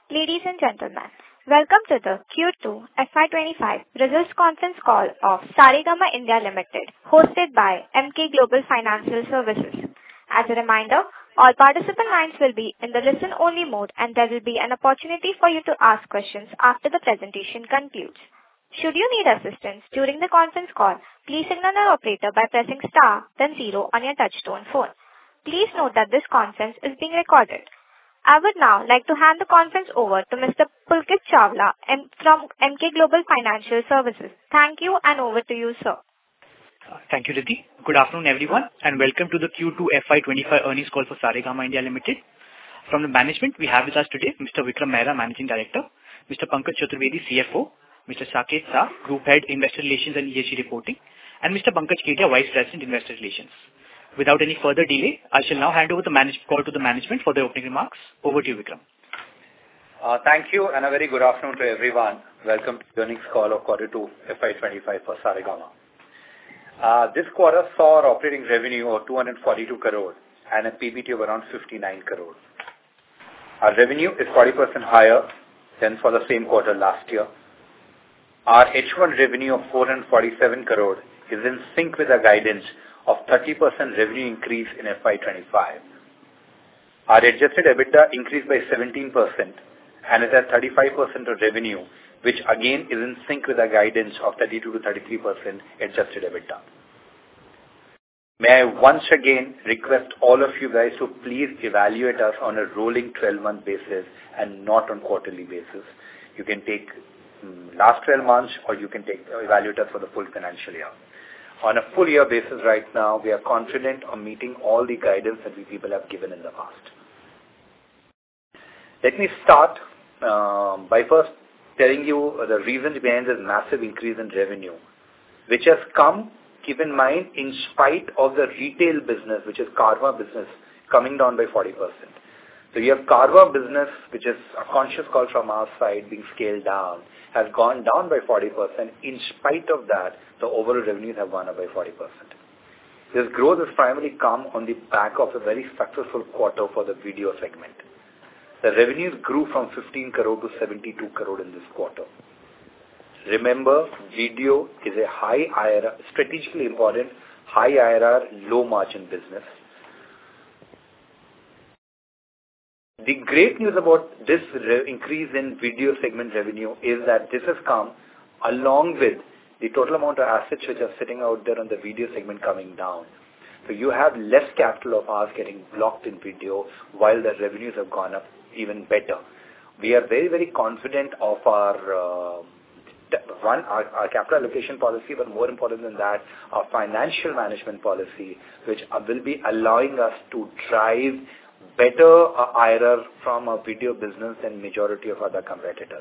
Ladies and gentlemen, welcome to the Q2 FY25 results conference call of Saregama India Limited, hosted by Emkay Global Financial Services. As a reminder, all participant lines will be in the listen-only mode, and there will be an opportunity for you to ask questions after the presentation concludes. Should you need assistance during the conference call, please signal an operator by pressing star, then 0 on your touch-tone phone. Please note that this conference is being recorded. I would now like to hand the conference over to Mr. Pulkit Chawla from Emkay Global Financial Services. Thank you, and over to you, sir. Thank you, Riddhi. Good afternoon, everyone, and welcome to the Q2 FY25 earnings call for Saregama India Limited. From the management, we have with us today Mr. Vikram Mehra, Managing Director, Mr. Pankaj Chaturvedi, CFO, Mr. Saket Shah, Group Head, Investor Relations and ESG Reporting, and Mr. Pankaj Kedia, Vice President, Investor Relations. Without any further delay, I shall now hand over the call to the management for their opening remarks. Over to you, Vikram. Thank you, and a very good afternoon to everyone. Welcome to the earnings call of Q2 FY25 for Saregama. This quarter saw our operating revenue of 242 crore and a PBT of around 59 crore. Our revenue is 40% higher than for the same quarter last year. Our H1 revenue of 447 crore is in sync with our guidance of 30% revenue increase in FY25. Our adjusted EBITDA increased by 17% and is at 35% of revenue, which again is in sync with our guidance of 32 to 33% adjusted EBITDA. May I once again request all of you guys to please evaluate us on a rolling 12-month basis and not on quarterly basis. You can take last 12 months or you can evaluate us for the full financial year. On a full year basis right now, we are confident on meeting all the guidance that we people have given in the past. Let me start by first telling you the reason behind this massive increase in revenue, which has come, keep in mind, in spite of the retail business, which is Carvaan business, coming down by 40%. So you have Carvaan business, which is a conscious call from our side, being scaled down, has gone down by 40%. In spite of that, the overall revenues have gone up by 40%. This growth has primarily come on the back of a very successful quarter for the video segment. The revenues grew from 15 crore to 72 crore in this quarter. Remember, video is a high IRR, strategically important, high IRR, low margin business. The great news about this increase in video segment revenue is that this has come along with the total amount of assets which are sitting out there on the video segment coming down. So you have less capital of ours getting blocked in video while the revenues have gone up even better. We are very, very confident of our capital allocation policy, but more important than that, our financial management policy, which will be allowing us to drive better IRR from a video business than majority of other competitors.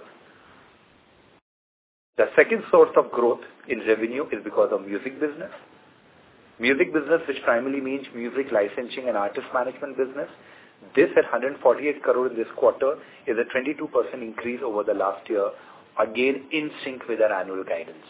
The second source of growth in revenue is because of music business. Music business, which primarily means music licensing and artist management business, this at 148 crore in this quarter is a 22% increase over the last year, again in sync with our annual guidance.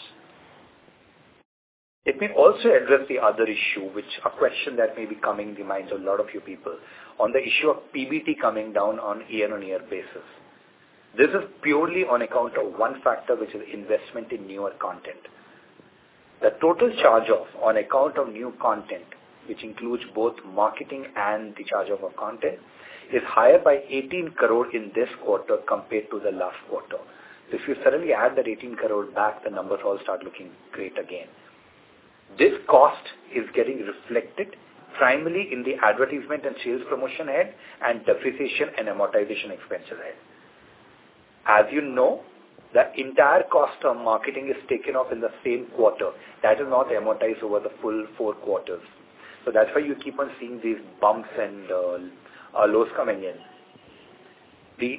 Let me also address the other issue, which a question that may be coming in the minds of a lot of you people, on the issue of PBT coming down on year-on-year basis. This is purely on account of one factor, which is investment in newer content. The total charge-off on account of new content, which includes both marketing and the charge-off of content, is higher by 18 crore in this quarter compared to the last quarter. So if you suddenly add that 18 crore back, the numbers all start looking great again. This cost is getting reflected primarily in the advertisement and sales promotion head and depreciation and amortization expenses head. As you know, the entire cost of marketing is taken off in the same quarter. That is not amortized over the full 4 quarters. So that's why you keep on seeing these bumps and lows coming in.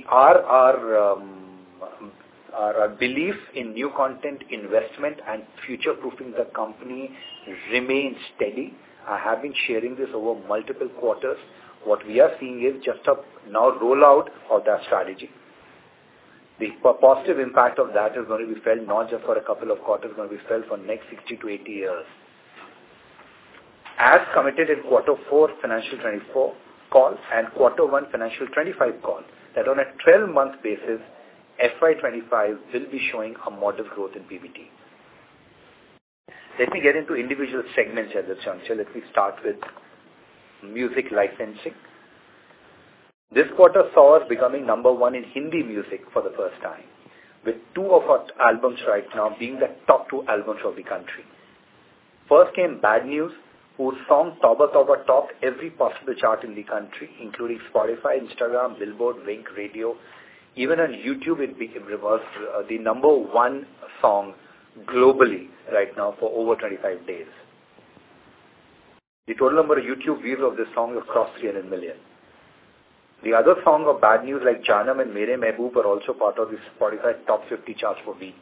Our belief in new content investment and future-proofing the company remains steady. I have been sharing this over multiple quarters. What we are seeing is just a now rollout of that strategy. The positive impact of that is going to be felt not just for a couple of quarters, it's going to be felt for next 60 to 80 years. As committed in Q4 financial 24 call and Q1 financial 25 call, that on a 12-month basis, FY25 will be showing a modest growth in PBT. Let me get into individual segments at this juncture. Let me start with music licensing. This quarter saw us becoming number one in Hindi music for the first time, with two of our albums right now being the top two albums of the country. First came Bad News, whose song Tauba Tauba topped every possible chart in the country, including Spotify, Instagram, Billboard, Wink, Radio. Even on YouTube, it was the number one song globally right now for over 25 days. The total number of YouTube views of this song has crossed 300 million. The other song of Bad News like Janam and Mere Mehboob are also part of the Spotify top 50 charts for weeks.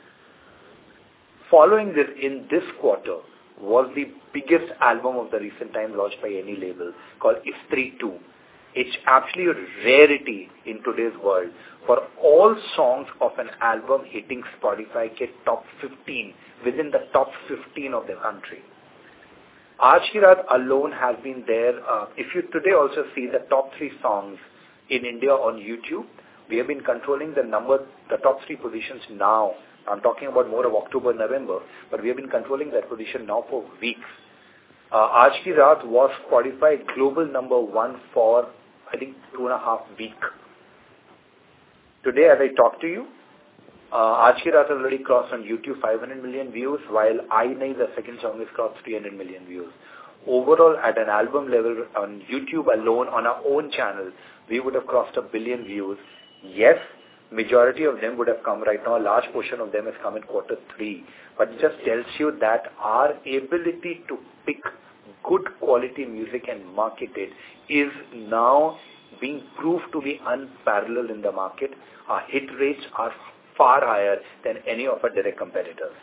Following this, in this quarter, was the biggest album of the recent time launched by any label called Istri 2. It's actually a rarity in today's world for all songs of an album hitting Spotify get top 15 within the top 15 of the country. Aaj Ki Raat alone has been there. If you today also see the top 3 songs in India on YouTube, we have been controlling the top 3 positions now. I'm talking about more of October, November, but we have been controlling that position now for weeks. Aaj Ki Raat was Spotify global number one for, I think, 2.5 weeks. Today, as I talk to you, Aaj Ki Raat has already crossed on YouTube 500 million views, while I Nahi, the second song, has crossed 300 million views. Overall, at an album level, on YouTube alone, on our own channel, we would have crossed 1 billion views. Yes, majority of them would have come right now. A large portion of them has come in quarter 3. But it just tells you that our ability to pick good quality music and market it is now being proved to be unparalleled in the market. Our hit rates are far higher than any of our direct competitors.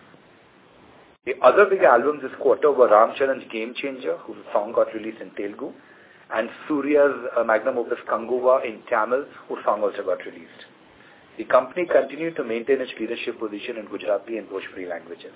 The other big albums this quarter were Ram Charan's Game Changer, whose song got released in Telugu, and Surya's magnum opus Kanguva in Tamil, whose song also got released. The company continued to maintain its leadership position in Gujarati and Bhojpuri languages.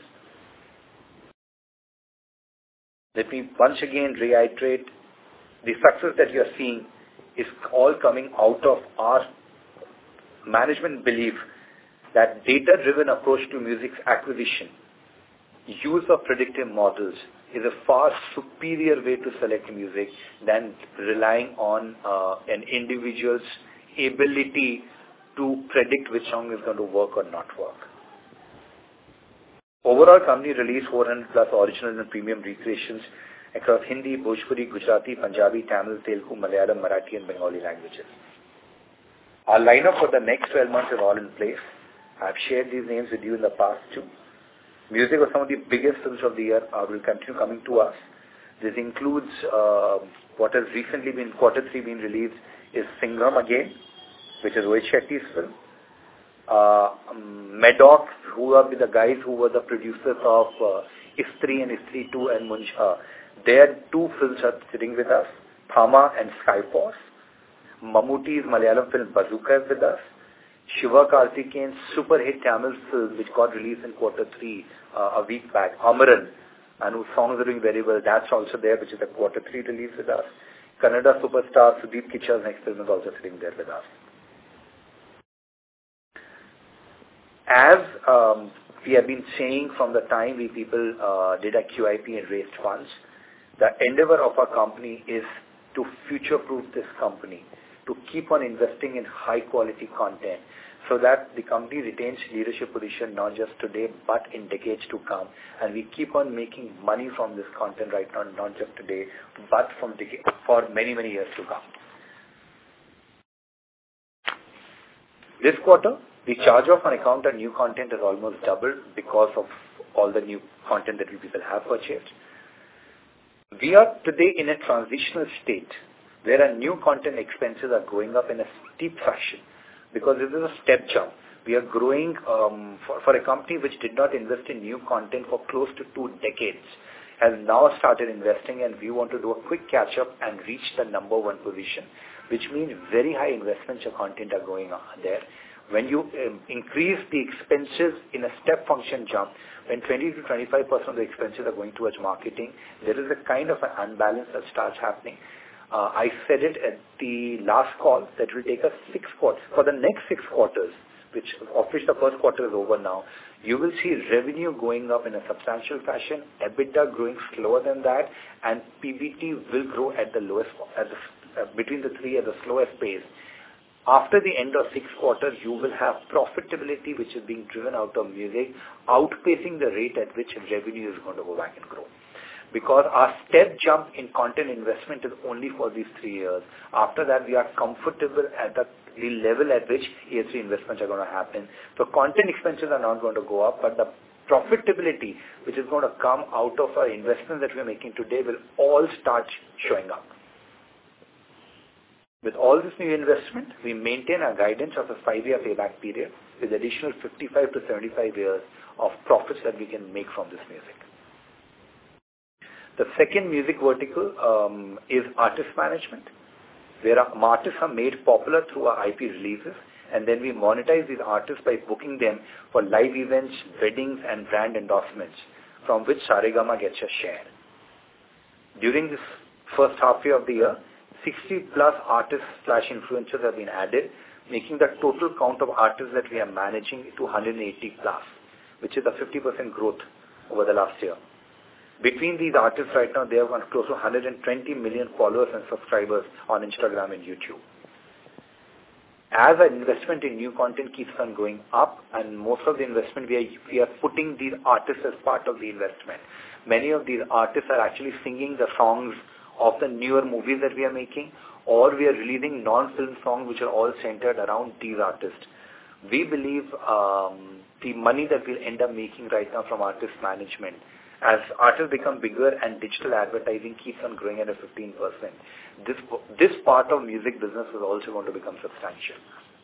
Let me once again reiterate, the success that you are seeing is all coming out of our management belief that data-driven approach to music's acquisition, use of predictive models is a far superior way to select music than relying on an individual's ability to predict which song is going to work or not work. Overall, company released 400 plus original and premium recreations across Hindi, Bhojpuri, Gujarati, Punjabi, Tamil, Telugu, Malayalam, Marathi and Bengali languages. Our lineup for the next 12 months is all in place. I've shared these names with you in the past too. Music of some of the biggest films of the year will continue coming to us. This includes what has recently been quarter 3 been released is Singham Again, which is Rohit Shetty's film. Medoc, who are the guys who were the producers of Istri and Istri 2 and Muncha. Their 2 films are sitting with us, Thama and Skyforce. Mammootty's Malayalam film Bazooka is with us. Shiva Karthikeyan's super hit Tamil film, which got released in quarter 3 a week back, Amaran, and whose songs are doing very well, that's also there, which is a quarter 3 release with us. Kannada superstar Sudeep Kichcha's next film is also sitting there with us. As we have been saying from the time we people did a QIP and raised funds, the endeavor of our company is to future-proof this company, to keep on investing in high-quality content so that the company retains leadership position not just today but in decades to come. And we keep on making money from this content right now, not just today but for many, many years to come. This quarter, the charge off on account of new content has almost doubled because of all the new content that we people have purchased. We are today in a transitional state where our new content expenses are going up in a steep fashion because this is a step jump. We are growing for a company which did not invest in new content for close to 2 decades, has now started investing, and we want to do a quick catch up and reach the number 1 position, which means very high investments of content are going on there. When you increase the expenses in a step function jump, when 20 to 25% of the expenses are going towards marketing, there is a kind of an unbalance that starts happening. I said it at the last call that will take us 6 quarters. For the next 6 quarters, of which the first quarter is over now, you will see revenue going up in a substantial fashion, EBITDA growing slower than that, and PBT will grow at the lowest, between the three at the slowest pace. After the end of 6 quarters, you will have profitability which is being driven out of music, outpacing the rate at which revenue is going to go back and grow. Because our step jump in content investment is only for these 3 years. After that, we are comfortable at the level at which ESG investments are going to happen. So content expenses are not going to go up, but the profitability which is going to come out of our investment that we are making today will all start showing up. With all this new investment, we maintain our guidance of a 5-year payback period with additional 55 to 75 years of profits that we can make from this music. The second music vertical is artist management, where our artists are made popular through our IP releases, and then we monetize these artists by booking them for live events, weddings, and brand endorsements, from which Saregama gets a share. During this first half year of the year, 60-plus artists/influencers have been added, making the total count of artists that we are managing to 180-plus, which is a 50% growth over the last year. Between these artists right now, they have close to 120 million followers and subscribers on Instagram and YouTube. As our investment in new content keeps on going up, and most of the investment we are putting these artists as part of the investment. Many of these artists are actually singing the songs of the newer movies that we are making, or we are releasing non-film songs which are all centered around these artists. We believe the money that we'll end up making right now from artist management, as artists become bigger and digital advertising keeps on growing at a 15%, this part of music business is also going to become substantial.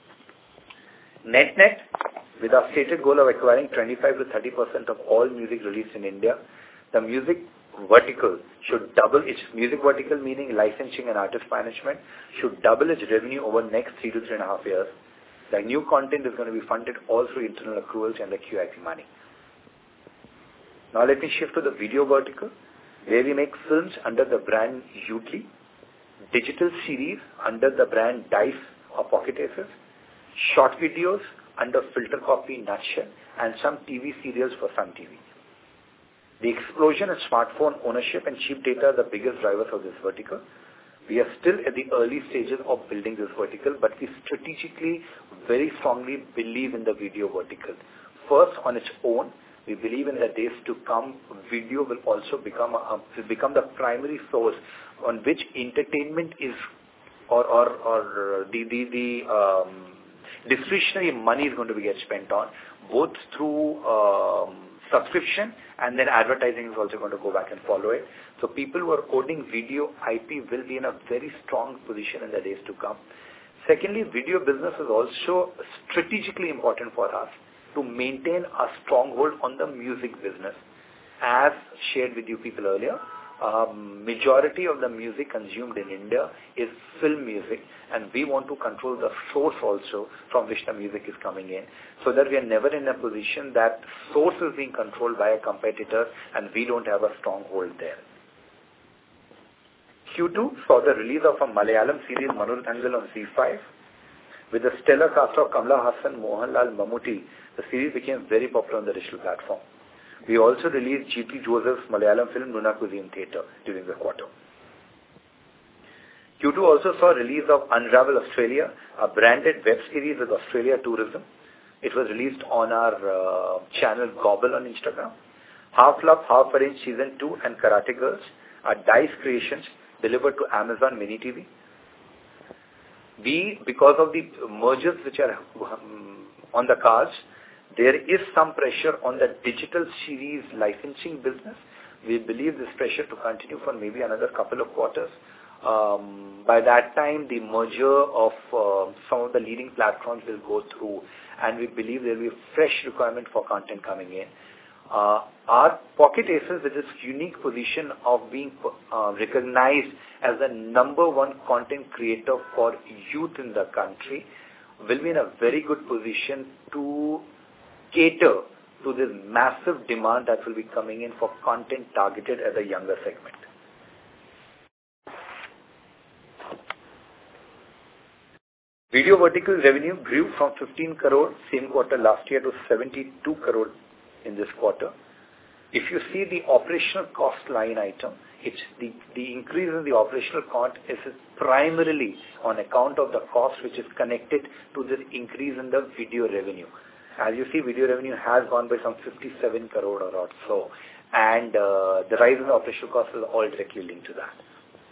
Net, with our stated goal of acquiring 25 to 30% of all music released in India, the music vertical should double its music vertical, meaning licensing and artist management, should double its revenue over the next 3 to 3.5 years. The new content is going to be funded all through internal accruals and the QIP money. Now let me shift to the video vertical, where we make films under the brand Yoodlee, digital series under the brand Dice or Pocket Aces, short videos under Filter Copy, Nutshell, and some TV serials for Sun TV. The explosion in smartphone ownership and cheap data are the biggest drivers of this vertical. We are still at the early stages of building this vertical, but we strategically very strongly believe in the video vertical. First, on its own, we believe in the days to come, video will also become the primary source on which entertainment is, or the discretionary money is going to get spent on, both through subscription, and then advertising is also going to go back and follow it. So people who are owning video IP will be in a very strong position in the days to come. Secondly, video business is also strategically important for us to maintain a stronghold on the music business. As shared with you people earlier, majority of the music consumed in India is film music, and we want to control the source also from which the music is coming in, so that we are never in a position that source is being controlled by a competitor and we don't have a stronghold there. Q2 saw the release of a Malayalam series Manurthangal on ZEE5. With the stellar cast of Kamala Hassan, Mohanlal, Mammootty, the series became very popular on the digital platform. We also released G.P. Joseph's Malayalam film Nunakuzi in theatre during the quarter. Q2 also saw release of Unravel Australia, a branded web series with Australia tourism. It was released on our channel Gobble on Instagram. Half Love, Half Arranged Season 2 and Karate Girls are DICE creations delivered to Amazon Mini TV. Because of the mergers which are on the cards, there is some pressure on the digital series licensing business. We believe this pressure to continue for maybe another couple of quarters. By that time, the merger of some of the leading platforms will go through, and we believe there will be a fresh requirement for content coming in. Our Pocket Aces, with its unique position of being recognized as the number one content creator for youth in the country, will be in a very good position to cater to this massive demand that will be coming in for content targeted at the younger segment. Video vertical revenue grew from 15 crore same quarter last year to 72 crore in this quarter. If you see the operational cost line item, it's the increase in the operational cost is primarily on account of the cost which is connected to this increase in the video revenue. As you see, video revenue has gone by some 57 crore or so, and the rise in the operational cost is all directly linked to that.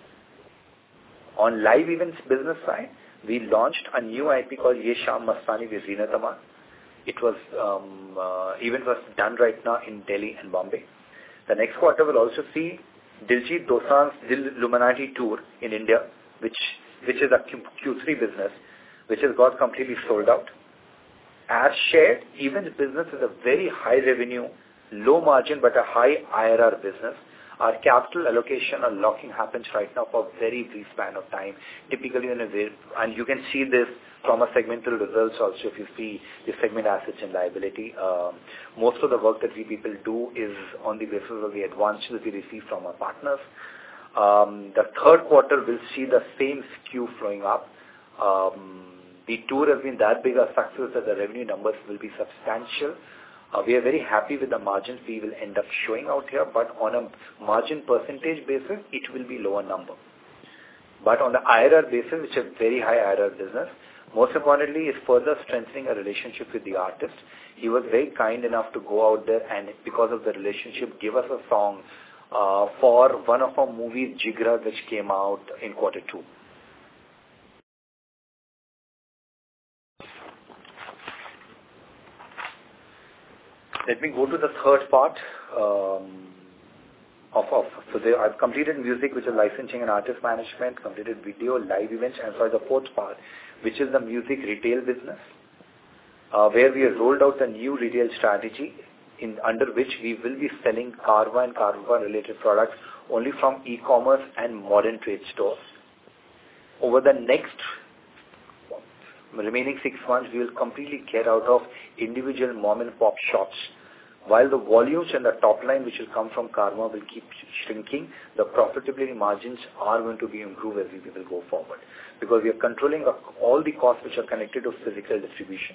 On live events business side, we launched a new IP called Ye Sham Mastani with Zeenat Aman. It was event was done right now in Delhi and Bombay. The next quarter will also see Diljit Dosanjh's Dil Luminati tour in India, which is a Q3 business, which has got completely sold out. As shared, events business is a very high revenue, low margin but a high IRR business. Our capital allocation or locking happens right now for a very brief span of time, typically in a way, and you can see this from a segmental results also if you see the segment assets and liability. Most of the work that we people do is on the basis of the advances that we receive from our partners. The third quarter will see the same skew flowing up. The tour has been that big a success that the revenue numbers will be substantial. We are very happy with the margins we will end up showing out here, but on a margin percentage basis, it will be lower number. But on the IRR basis, which is a very high IRR business, most importantly is further strengthening a relationship with the artist. He was very kind enough to go out there and because of the relationship, give us a song for one of our movies, Jigra, which came out in quarter 2. Let me go to the third part I've completed music, which is licensing and artist management, completed video, live events, and the fourth part, which is the music retail business, where we have rolled out a new retail strategy under which we will be selling Carvaan and Carvaan related products only from e-commerce and modern trade stores. Over the next remaining 6 months, we will completely get out of individual mom and pop shops. While the volumes and the top line which will come from Carvaan will keep shrinking, the profitability margins are going to be improved as we will go forward because we are controlling all the costs which are connected to physical distribution.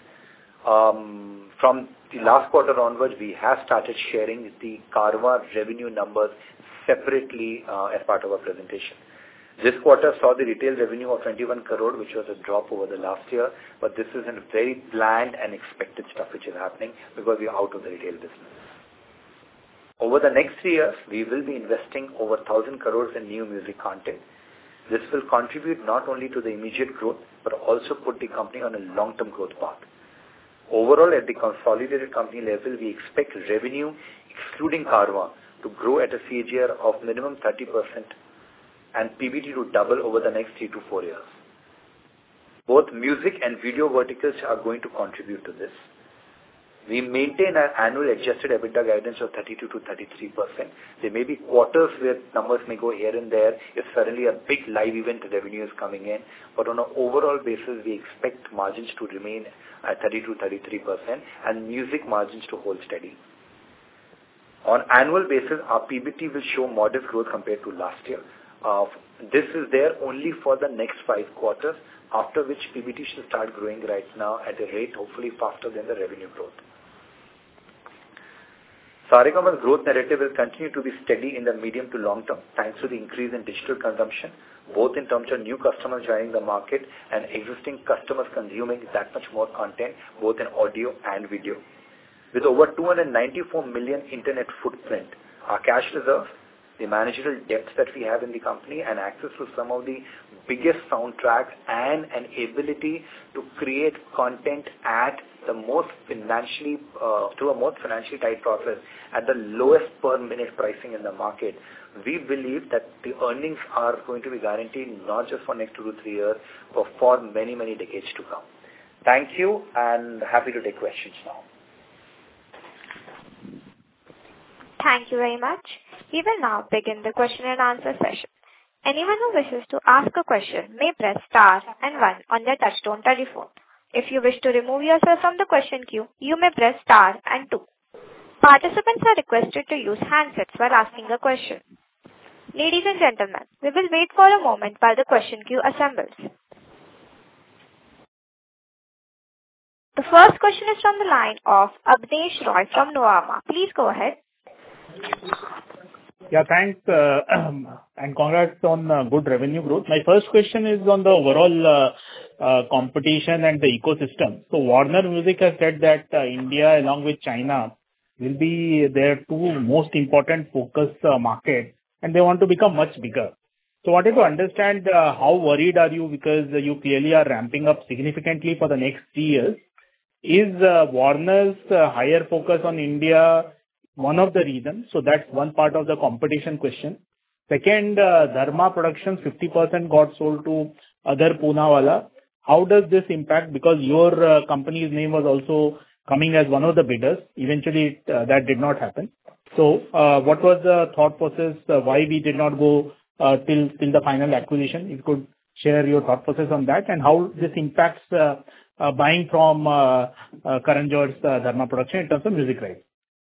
From the last quarter onwards, we have started sharing the Carvaan revenue numbers separately as part of our presentation. This quarter saw the retail revenue of 21 crore, which was a drop over the last year, but this is a very planned and expected stuff which is happening because we are out of the retail business. Over the next 3 years, we will be investing over 1,000 crores in new music content. This will contribute not only to the immediate growth, but also put the company on a long-term growth path. Overall, at the consolidated company level, we expect revenue, excluding Carvaan, to grow at a CAGR of minimum 30%. And PBT to double over the next 3 to 4 years. Both music and video verticals are going to contribute to this. We maintain an annual adjusted EBITDA guidance of 32 to 33%. There may be quarters where numbers may go here and there if suddenly a big live event revenue is coming in. But on an overall basis, we expect margins to remain at 30 to 33% and music margins to hold steady. On annual basis, our PBT will show modest growth compared to last year. This is there only for the next 5 quarters, after which PBT should start growing right now at a rate hopefully faster than the revenue growth. Saregama's growth narrative will continue to be steady in the medium to long term thanks to the increase in digital consumption, both in terms of new customers joining the market and existing customers consuming that much more content, both in audio and video. With over 294 million internet footprint, our cash reserves, the managerial depth that we have in the company and access to some of the biggest soundtracks and an ability to create content at the most financially, through a most financially tight process at the lowest per minute pricing in the market, we believe that the earnings are going to be guaranteed not just for next 2 to 3 years, but for many, many decades to come. Thank you and happy to take questions now. Thank you very much. We will now begin the question and answer session. Anyone who wishes to ask a question may press star and 1 on their touchtone telephone. If you wish to remove yourself from the question queue, you may press star and 2. Participants are requested to use handsets while asking a question. Ladies and gentlemen, we will wait for a moment while the question queue assembles. first question is from the line of Abneesh Roy from Nuvama. Please go ahead. Yeah, thanks, and congrats on good revenue growth. My first question is on the overall competition and the ecosystem. So Warner Music has said that India, along with China, will be their two most important focus market, and they want to become much bigger. So I wanted to understand how worried are you, because you clearly are ramping up significantly for the next 3 years. Is Warner's higher focus on India one of the reasons? So that's one part of the competition question. Second, Dharma Productions 50% got sold to other Poonawalla. How does this impact? Because your company's name was also coming as one of the bidders. Eventually, that did not happen. So, what was the thought process? Why we did not go till the final acquisition? If you could share your thought process on that, and how this impacts buying from Karan Johar's Dharma Production in terms of music rights.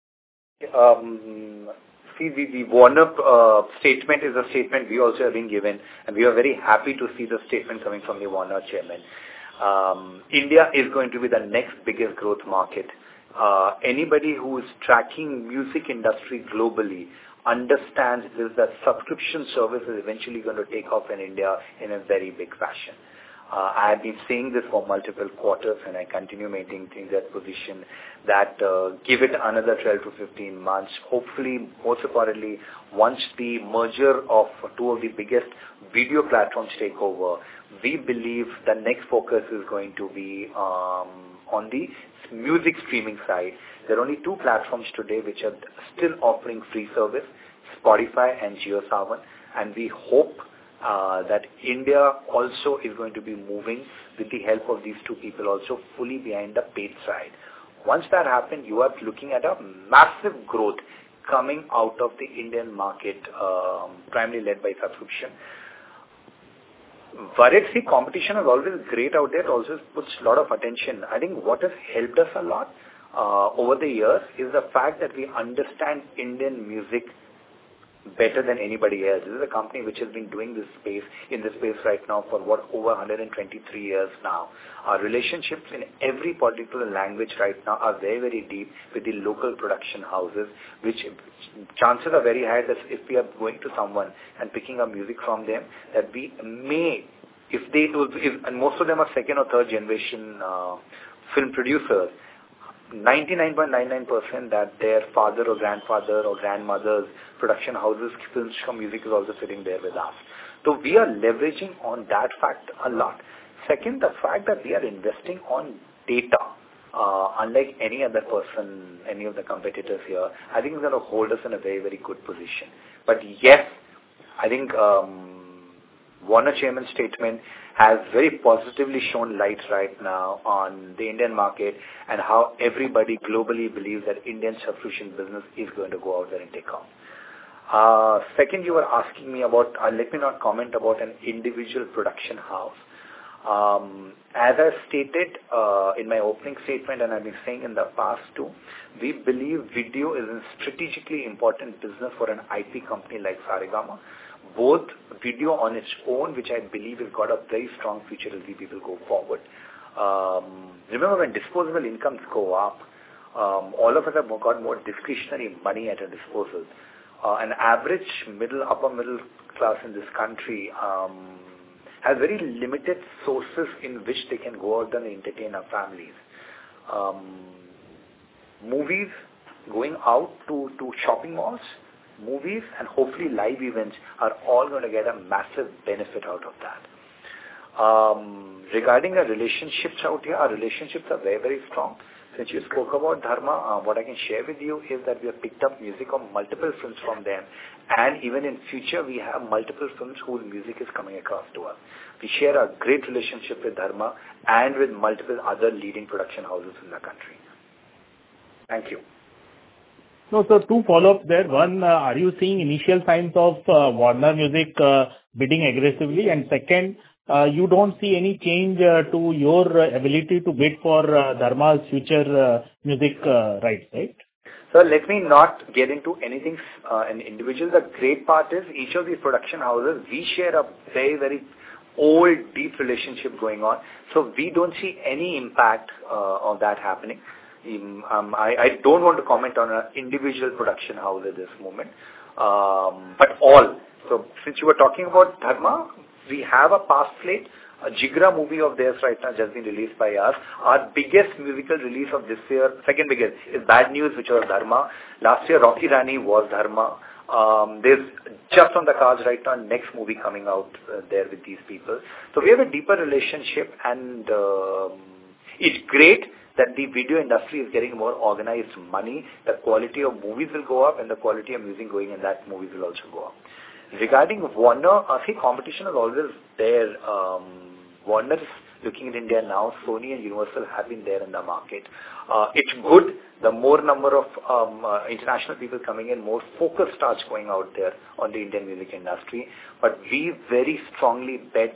See, the Warner statement is a statement we also have been given, and we are very happy to see the statement coming from the Warner chairman. India is going to be the next biggest growth market. Anybody who is tracking music industry globally understands this, that subscription service is eventually going to take off in India in a very big fashion. I have been saying this for multiple quarters, and I continue maintaining that position, that give it another 12 to 15 months. Hopefully, most importantly, once the merger of two of the biggest video platforms take over, we believe the next focus is going to be on the music streaming side. There are only two platforms today which are still offering free service, Spotify and JioSaavn, and we hope that India also is going to be moving with the help of these two people also fully behind the paid side. Once that happens, you are looking at a massive growth coming out of the Indian market, primarily led by subscription. Variety competition is always great out there. It also puts a lot of attention. I think what has helped us a lot over the years is the fact that we understand Indian music better than anybody else. This is a company which has been doing this space, in this space right now for over 123 years now. Our relationships in every particular language right now are very, very deep with the local production houses, which chances are very high that if we are going to someone and picking up music from them, that we may, and most of them are second or third generation film producers, 99.99% that their father or grandfather or grandmother's production houses, films from music is also sitting there with us. So we are leveraging on that fact a lot. Second, the fact that we are investing on data, unlike any other person, any of the competitors here, I think it's going to hold us in a very, very good position. But yes, I think Warner Chairman's statement has very positively shown light right now on the Indian market and how everybody globally believes that Indian subscription business is going to go out there and take off. Second, you were asking me about, let me not comment about an individual production house. As I stated in my opening statement, and I've been saying in the past too, we believe video is a strategically important business for an IP company like Saregama. Both video on its own, which I believe has got a very strong future as we people go forward. Remember, when disposable incomes go up, all of us have got more discretionary money at our disposal. An average upper middle class in this country has very limited sources in which they can go out and entertain our families. Movies, going out to shopping malls, movies and hopefully live events are all going to get a massive benefit out of that. Regarding our relationships out here, our relationships are very, very strong. Since you spoke about Dharma, what I can share with you is that we have picked up music of multiple films from them, and even in future we have multiple films whose music is coming across to us. We share a great relationship with Dharma and with multiple other leading production houses in the country. Thank you. No, so two follow-ups there. One, are you seeing initial signs of Warner Music bidding aggressively? And second, you don't see any change to your ability to bid for Dharma's future music rights, right? So let me not get into anything an individual. The great part is each of these production houses, we share a very, very old, deep relationship going on. So we don't see any impact of that happening. I don't want to comment on an individual production house at this moment, but all. So since you were talking about Dharma, we have a past slate. A Jigra movie of theirs right now just been released by us. Our biggest musical release of this year, second biggest, is Bad News, which was Dharma. Last year, Rocky Rani was Dharma. There's just on the cards right now, next movie coming out there with these people. So we have a deeper relationship, and it's great that the video industry is getting more organized money. The quality of movies will go up, and the quality of music going in that movies will also go up. Regarding Warner, I think competition is always there. Warner is looking at India now. Sony and Universal have been there in the market. It's good. The more number of international people coming in, more focus starts going out there on the Indian music industry. But we very strongly bet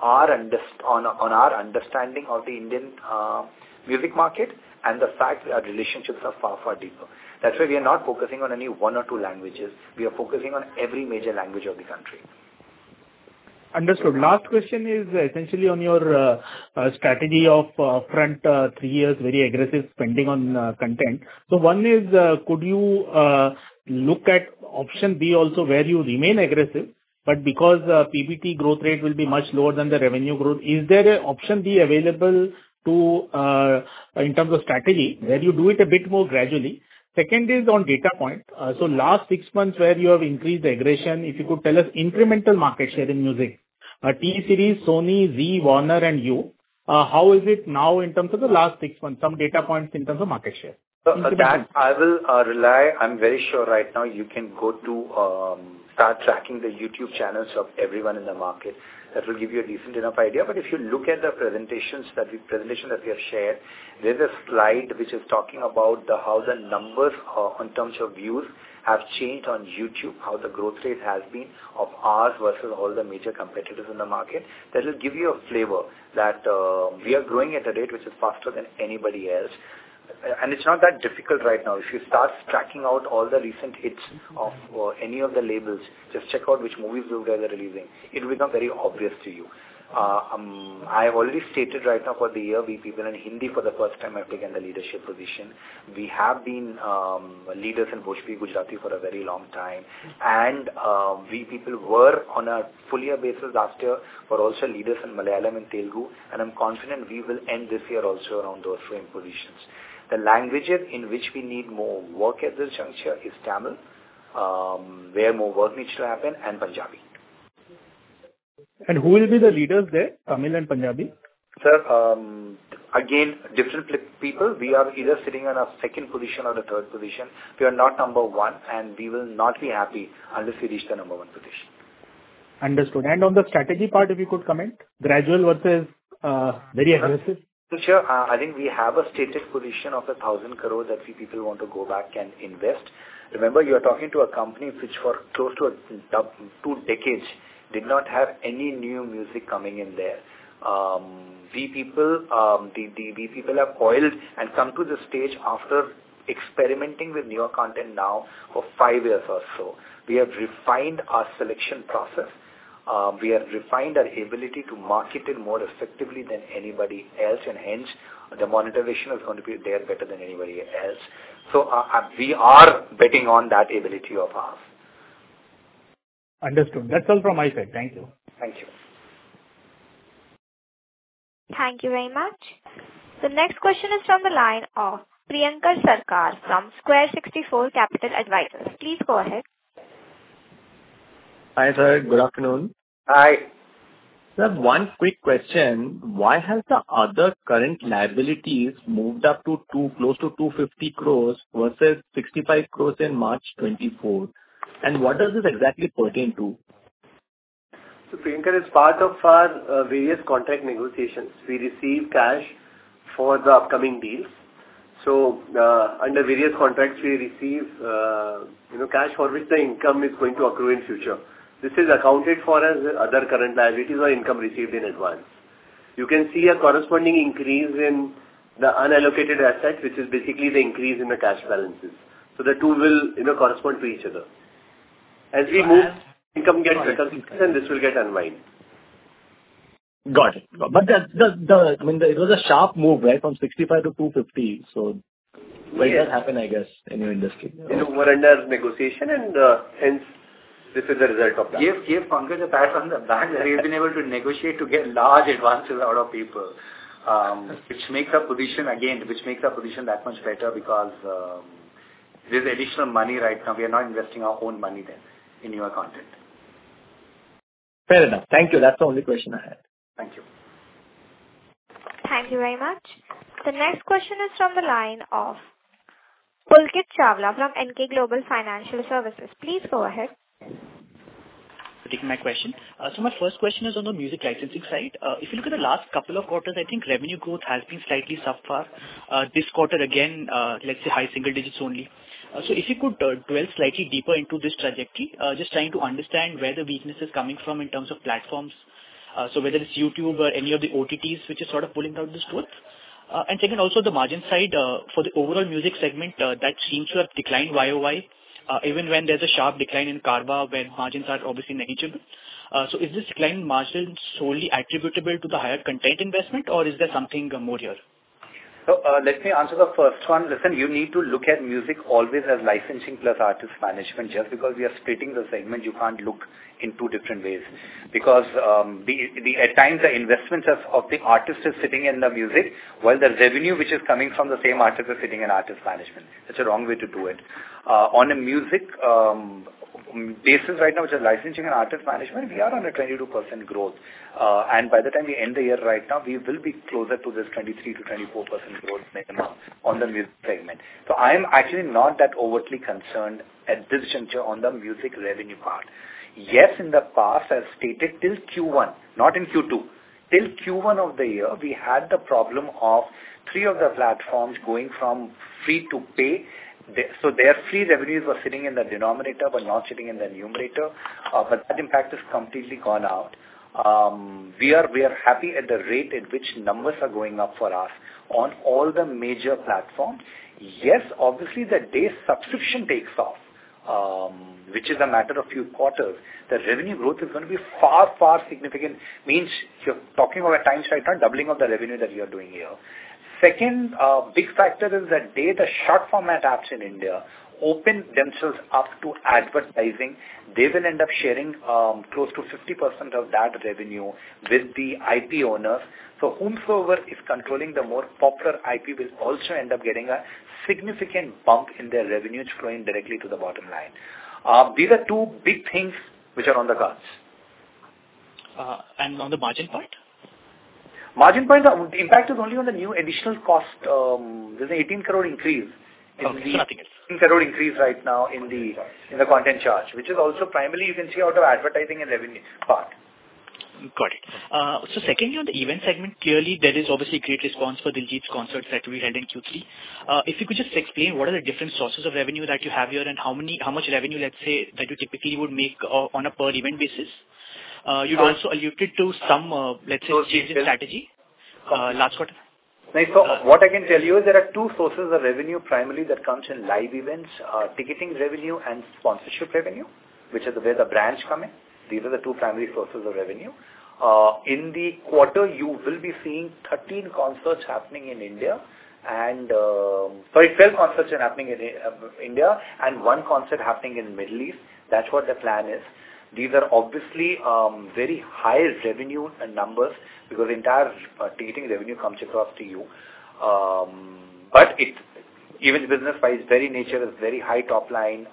on our understanding of the Indian music market and the fact that our relationships are far, far deeper. That's why we are not focusing on any one or two languages. We are focusing on every major language of the country. Understood. Last question is essentially on your strategy of front 3 years, very aggressive spending on content. So one is, could you look at option B also, where you remain aggressive, but because PBT growth rate will be much lower than the revenue growth, is there an option B available to in terms of strategy, where you do it a bit more gradually? Second is on data point. So last 6 months where you have increased the aggression, if you could tell us incremental market share in music, T-Series, Sony, Zee, Warner and you, how is it now in terms of the last 6 months? Some data points in terms of market share. So that I will rely, I'm very sure right now you can go to start tracking the YouTube channels of everyone in the market. That will give you a decent enough idea. But if you look at the presentation that we have shared, there's a slide which is talking about how the numbers in terms of views have changed on YouTube, how the growth rate has been of ours versus all the major competitors in the market. That will give you a flavor that we are growing at a rate which is faster than anybody else. And it's not that difficult right now. If you start tracking out all the recent hits of any of the labels, just check out which movies those guys are releasing. It will become very obvious to you. I have already stated right now for the year, we people in Hindi for the first time have taken the leadership position. We have been leaders in Bhojpuri, Gujarati for a very long time. And we people were on a full year basis last year for also leaders in Malayalam and Telugu. And I'm confident we will end this year also around those same positions. The languages in which we need more work at this juncture is Tamil, where more work needs to happen, and Punjabi. And who will be the leaders there, Tamil and Punjabi? Sir, again, different people. We are either sitting on a second position or the third position. We are not number one, and we will not be happy unless we reach the number one position. Understood. And on the strategy part, if you could comment, gradual versus very aggressive? Sure. I think we have a stated position of 1,000 crore that we people want to go back and invest. Remember, you are talking to a company which for close to 2 decades did not have any new music coming in there. We people have coiled and come to the stage after experimenting with newer content now for 5 years or so. We have refined our selection process. We have refined our ability to market it more effectively than anybody else, and hence the monetization is going to be there better than anybody else. So we are betting on that ability of ours. Understood. That's all from my side. Thank you. Thank you. Thank you very much. The next question is from the line of Priyankar Sarkar from Square 64 Capital Advisors. Please go ahead. Hi, sir. Good afternoon. Hi. Sir, one quick question. Why has the other current liabilities moved up to close to 250 crores versus 65 crores in March 24? And what does this exactly pertain to? So, Priyankar, as part of our various contract negotiations, we receive cash for the upcoming deals. So, under various contracts, we receive, cash for which the income is going to accrue in future. This is accounted for as other current liabilities or income received in advance. You can see a corresponding increase in the unallocated asset, which is basically the increase in the cash balances. So the two will, correspond to each other. As we move, income gets reconciled and this will get unwind. Got it. But I mean, it was a sharp move, right, from 65 to 250. So when Yes. that happen, I guess, in your industry? We're under negotiation, and hence this is the result of that. Give Pankaj a pat on the back that we've been able to negotiate to get large advances out of people, which makes our position that much better because there's additional money right now. We are not investing our own money then in newer content. Fair enough. Thank you. That's the only question I had. Thank you. Thank you very much. The next question is from the line of Pulkit Chawla from NK Global Financial Services. Please go ahead. For taking my question. So my first question is on the music licensing side. If you look at the last couple of quarters, I think revenue growth has been slightly subpar. This quarter again, let's say high single digits only. So if you could dwell slightly deeper into this trajectory, just trying to understand where the weakness is coming from in terms of platforms. So whether it's YouTube or any of the OTTs which is sort of pulling out this growth. And second, also the margin side, for the overall music segment, that seems to have declined YOY, even when there's a sharp decline in Carvaan, where margins are obviously negligible. So is this decline in margin solely attributable to the higher content investment, or is there something more here? So let me answer the first one. Listen, you need to look at music always as licensing plus artist management. Just because we are splitting the segment, you can't look in two different ways. Because at times the investments of the artist is sitting in the music, while the revenue which is coming from the same artist is sitting in artist management. That's a wrong way to do it. On a music basis right now, which is licensing and artist management, we are on a 22% growth. And by the time we end the year right now, we will be closer to this 23 to 24% growth minimum on the music segment. So I am actually not that overtly concerned at this juncture on the music revenue part. Yes, in the past, as stated, till Q1, not in Q2, till Q1 of the year, we had the problem of 3 of the platforms going from free to pay. So their free revenues were sitting in the denominator but not sitting in the numerator. But that impact is completely gone out. We are happy at the rate at which numbers are going up for us on all the major platforms. Yes, obviously the day subscription takes off, which is a matter of few quarters, the revenue growth is going to be far, far significant. Means you're talking about at times right now doubling of the revenue that you're doing here. Second big factor is that the short format apps in India open themselves up to advertising. They will end up sharing close to 50% of that revenue with the IP owners. So whomsoever is controlling the more popular IP will also end up getting a significant bump in their revenues flowing directly to the bottom line. These are two big things which are on the cards. And on the margin part? Margin point, the impact is only on the new additional cost. There's an 18 crore increase. Okay, so nothing else. 18 crore increase right now in the content charge, which is also primarily you can see out of advertising and revenue part. Got it. So secondly, on the event segment, clearly there is obviously great response for Diljit's concerts that we held in Q3. If you could just explain what are the different sources of revenue that you have here and how much revenue, let's say, that you typically would make on a per event basis. You'd also alluded to some, let's say, change in strategy last quarter. Nice. So what I can tell you is there are two sources of revenue primarily that comes in live events, ticketing revenue and sponsorship revenue, which is where the brands come in. These are the two primary sources of revenue. In the quarter, you will be seeing 13 concerts happening in India and 12 concerts happening in India and 1 concert happening in Middle East. That's what the plan is. These are obviously very high revenue numbers because entire ticketing revenue comes across to you. But even business-wise, very nature is very high top line,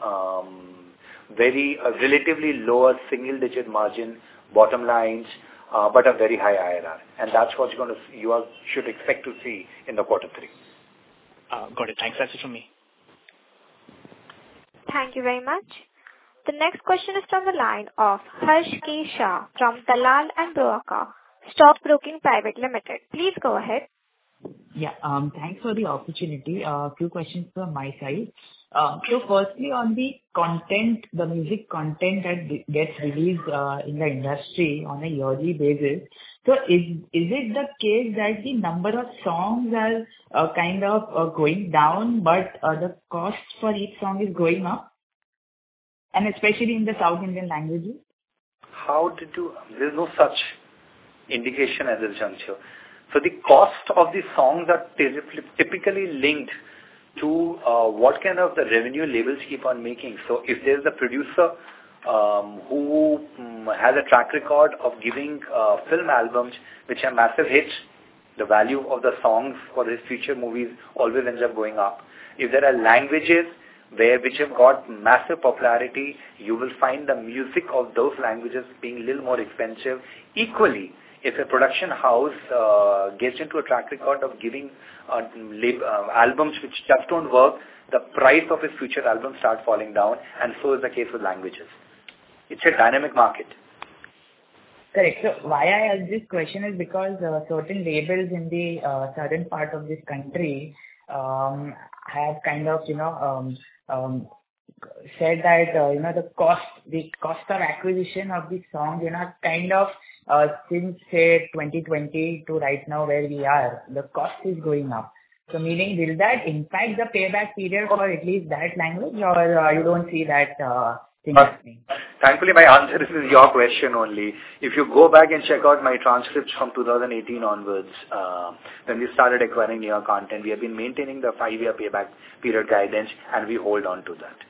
very relatively lower single-digit margin, bottom lines, but a very high IRR. And that's what you should expect to see in the quarter 3. Got it. Thanks. That's it from me. Thank you very much. The next question is from the line of Harsh K. Shah from Dalal and Broacha Stock Broking Private Limited. Please go ahead. Yeah, thanks for the opportunity. A few questions from my side. So firstly, on the content, the music content that gets released in the industry on a yearly basis, so is it the case that the number of songs are kind of going down, but the cost for each song is going up? And especially in the South Indian languages? There's no such. indication at this juncture. So the cost of the songs are typically linked to what kind of the revenue labels keep on making. So if there's a producer who has a track record of giving film albums which are massive hits, the value of the songs for his future movies always ends up going up. If there are languages which have got massive popularity, you will find the music of those languages being a little more expensive. Equally, if a production house gets into a track record of giving albums which just don't work, the price of his future albums start falling down, and so is the case with languages. It's a dynamic market. Correct. So why I ask this question is because certain labels in the southern part of this country have kind of, said that, the cost of acquisition of the song, kind of since say 2020 to right now where we are, the cost is going up. So meaning, will that impact the payback period for at least that language, or you don't see that thing happening? Thankfully, my answer is your question only. If you go back and check out my transcripts from 2018 onwards, when we started acquiring newer content, we have been maintaining the 5-year payback period guidance, and we hold on to that.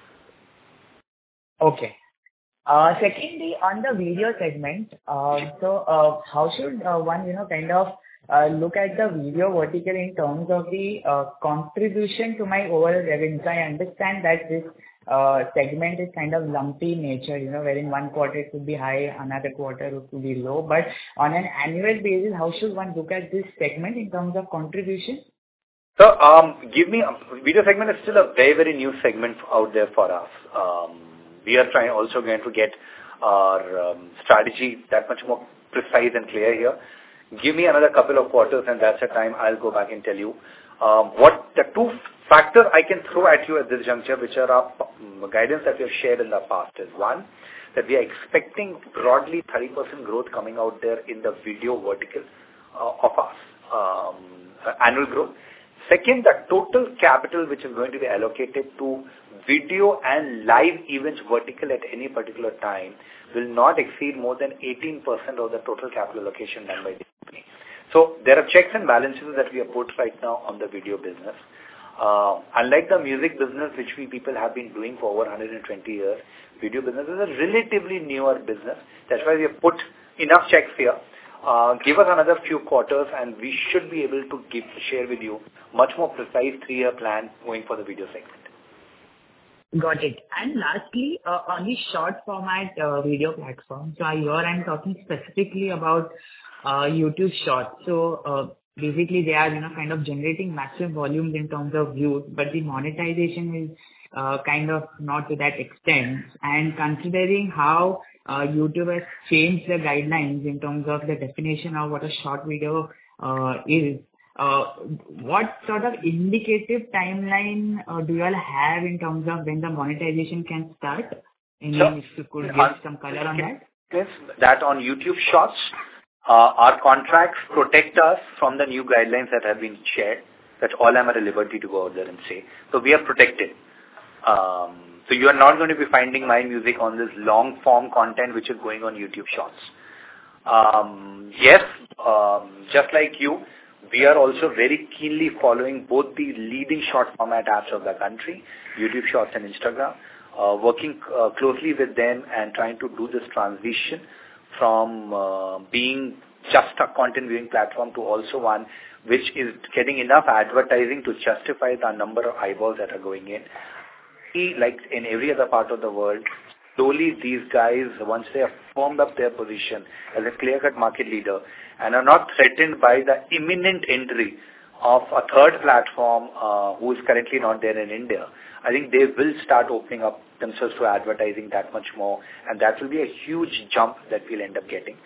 Okay. Secondly, on the video segment, so how should one, kind of look at the video vertical in terms of the contribution to my overall revenue? So I understand that this segment is kind of lumpy in nature, wherein one quarter it could be high, another quarter it could be low. But on an annual basis, how should one look at this segment in terms of contribution? So, video segment is still a very, very new segment out there for us. We are also going to get our strategy that much more precise and clear here. Give me another couple of quarters, and that's the time I'll go back and tell you what the two factors I can throw at you at this juncture, which are our guidance that we have shared in the past, is one, that we are expecting broadly 30% growth coming out there in the video vertical of us, annual growth. Second, the total capital which is going to be allocated to video and live events vertical at any particular time will not exceed more than 18% of the total capital allocation done by the company. So there are checks and balances that we have put right now on the video business. Unlike the music business, which we people have been doing for over 120 years, video business is a relatively newer business. That's why we have put enough checks here. Give us another few quarters, and we should be able to share with you much more precise 3-year plan going for the video segment. Got it. And lastly, on the short format video platform, so here I'm talking specifically about YouTube Shorts. So basically, they are kind of generating massive volumes in terms of views, but the monetization is kind of not to that extent. And considering how YouTube has changed the guidelines in terms of the definition of what a short video is, what sort of indicative timeline do you all have in terms of when the monetization can start? And if you could give some color on that. Yes, that on YouTube Shorts, our contracts protect us from the new guidelines that have been shared. That's all I'm at a liberty to go out there and say. So we are protected. So you are not going to be finding my music on this long form content which is going on YouTube Shorts. Yes, just like you, we are also very keenly following both the leading short format apps of the country, YouTube Shorts and Instagram, working closely with them and trying to do this transition from being just a content viewing platform to also one which is getting enough advertising to justify the number of eyeballs that are going in. Like in every other part of the world, slowly these guys, once they have formed up their position as a clear-cut market leader and are not threatened by the imminent entry of a third platform who is currently not there in India, I think they will start opening up themselves to advertising that much more, and that will be a huge jump that we'll end up getting.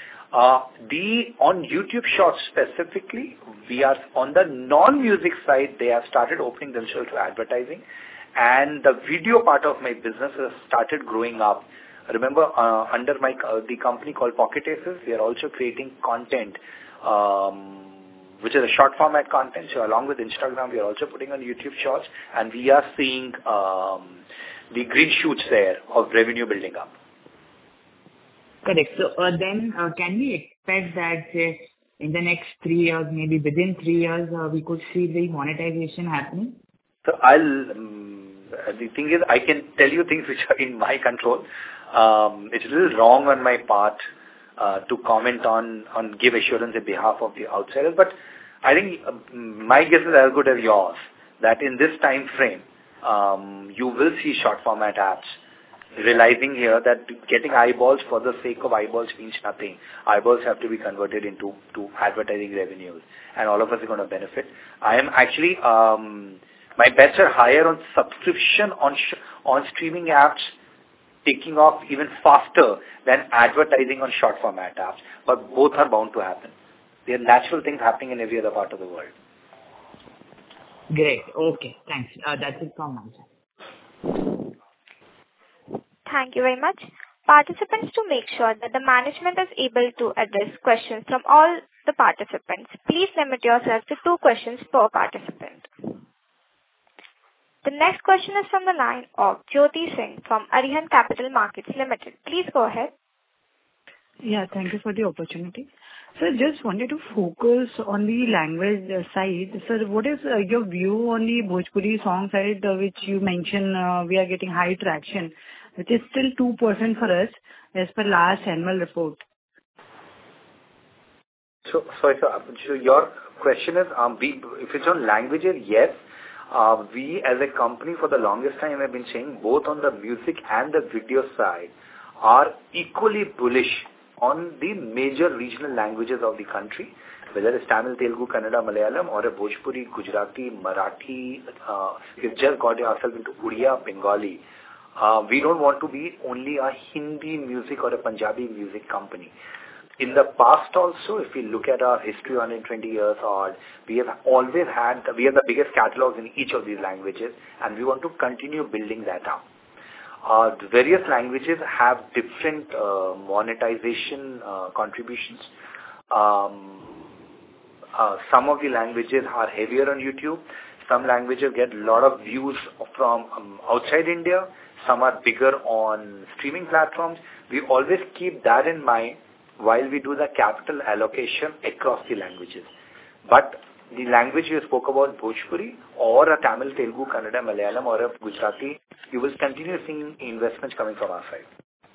On YouTube Shorts specifically, we are on the non-music side, they have started opening themselves to advertising, and the video part of my business has started growing up. Remember, under the company called Pocket Aces, we are also creating content, which is a short format content. So along with Instagram, we are also putting on YouTube Shorts, and we are seeing the green shoots there of revenue building up. Correct. So then can we expect that, say, in the next 3 years, maybe within 3 years, we could see the monetization happening? So the thing is, I can tell you things which are in my control. It's a little wrong on my part to comment on give assurance on behalf of the outsiders, but I think my guess is as good as yours, that in this time frame, you will see short format apps realizing here that getting eyeballs for the sake of eyeballs means nothing. Eyeballs have to be converted into advertising revenues, and all of us are going to benefit. I am actually, my bets are higher on subscription on streaming apps taking off even faster than advertising on short format apps. But both are bound to happen. They are natural things happening in every other part of the world. Great. Okay. Thanks. That's it from my side. Thank you very much. Participants, to make sure that the management is able to address questions from all the participants, please limit yourself to 2 questions per participant. The next question is from the line of Jyoti Singh from Arihant Capital Markets Limited. Please go ahead. Yeah, thank you for the opportunity. Sir, just wanted to focus on the language side. Sir, what is your view on the Bhojpuri song side, which you mentioned we are getting high traction, which is still 2% for us as per last annual report? So your question is, if it's on languages, yes. We as a company for the longest time have been saying both on the music and the video side are equally bullish on the major regional languages of the country, whether it's Tamil, Telugu, Kannada, Malayalam, or a Bhojpuri, Gujarati, Marathi. We've just got ourselves into Odia, Bengali. We don't want to be only a Hindi music or a Punjabi music company. In the past also, if we look at our history, 120 years odd, we have always had, we have the biggest catalogs in each of these languages, and we want to continue building that up. The various languages have different monetization contributions. Some of the languages are heavier on YouTube. Some languages get a lot of views from outside India. Some are bigger on streaming platforms. We always keep that in mind while we do the capital allocation across the languages. But the language you spoke about, Bhojpuri, or a Tamil, Telugu, Kannada, Malayalam, or a Gujarati, you will continue seeing investments coming from our side.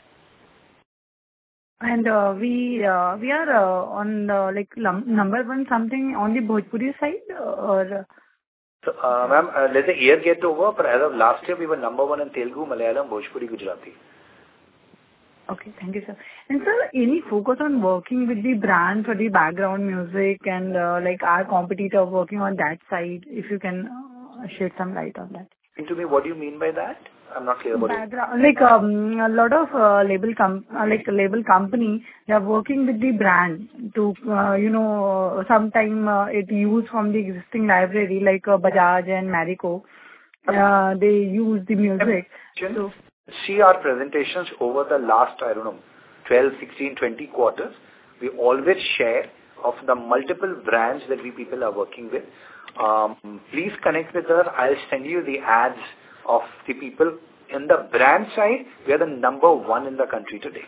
And we are on number one something on the Bhojpuri side, or? So, ma'am, let the year get over, but as of last year, we were number one in Telugu, Malayalam, Bhojpuri, Gujarati. Okay, thank you, sir. And sir, any focus on working with the brand for the background music and our competitor working on that side, if you can shed some light on that? To me, what do you mean by that? I'm not clear about it. A lot of label company, they are working with the brand to, sometime it use from the existing library like Bajaj and Marico. They use the music. So, see our presentations over the last, 12, 16, 20 quarters. We always share of the multiple brands that we people are working with. Please connect with us. I'll send you the ads of the people. In the brand side, we are the number one in the country today.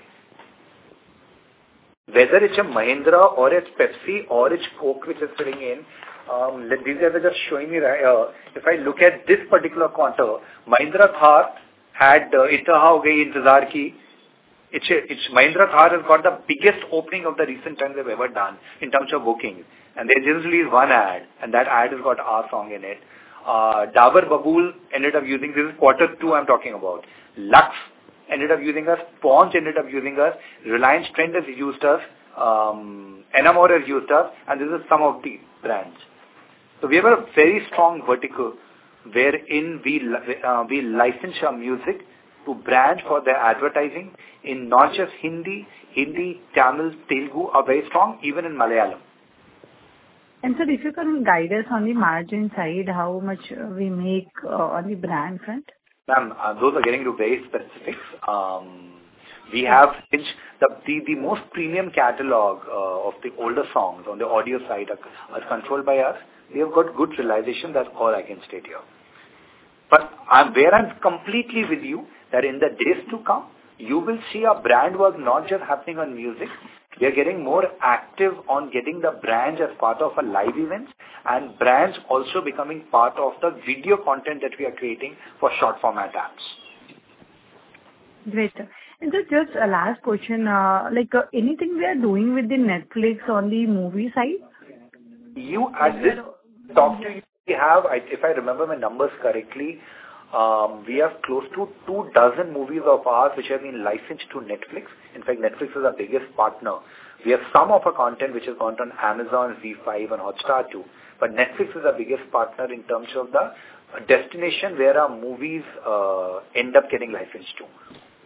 Whether it's a Mahindra or it's Pepsi or it's Coke which is sitting in, these guys are just showing me right. If I look at this particular quarter, Mahindra Thar had Itha Ho Gayi Intezar Ki. It's Mahindra Thar has got the biggest opening of the recent times they've ever done in terms of bookings. And they just released one ad, and that ad has got our song in it. Dabur Babool ended up using, this is Q2 I'm talking about. Lux ended up using us. Ponch ended up using us. Reliance Trend has used us. Enamore has used us. And this is some of the brands. So we have a very strong vertical wherein we license our music to brands for their advertising in not just Hindi, Tamil, Telugu are very strong, even in Malayalam. And sir, if you can guide us on the margin side, how much we make on the brand front? Ma'am, those are getting to very specifics. We have the most premium catalog of the older songs on the audio side are controlled by us. We have got good realization, that's all I can state here. But I'm completely with you that in the days to come, you will see our brand work not just happening on music, We are getting more active on getting the brands as part of our live events and brands also becoming part of the video content that we are creating for short format apps. Great, sir. And just a last question, anything we are doing with the Netflix on the movie side? You at this talk to you, we have, if I remember my numbers correctly, we have close to 24 movies of ours which have been licensed to Netflix. In fact, Netflix is our biggest partner. We have some of our content which has gone on Amazon, ZEE5 and Hotstar too. But Netflix is our biggest partner in terms of the destination where our movies end up getting licensed to.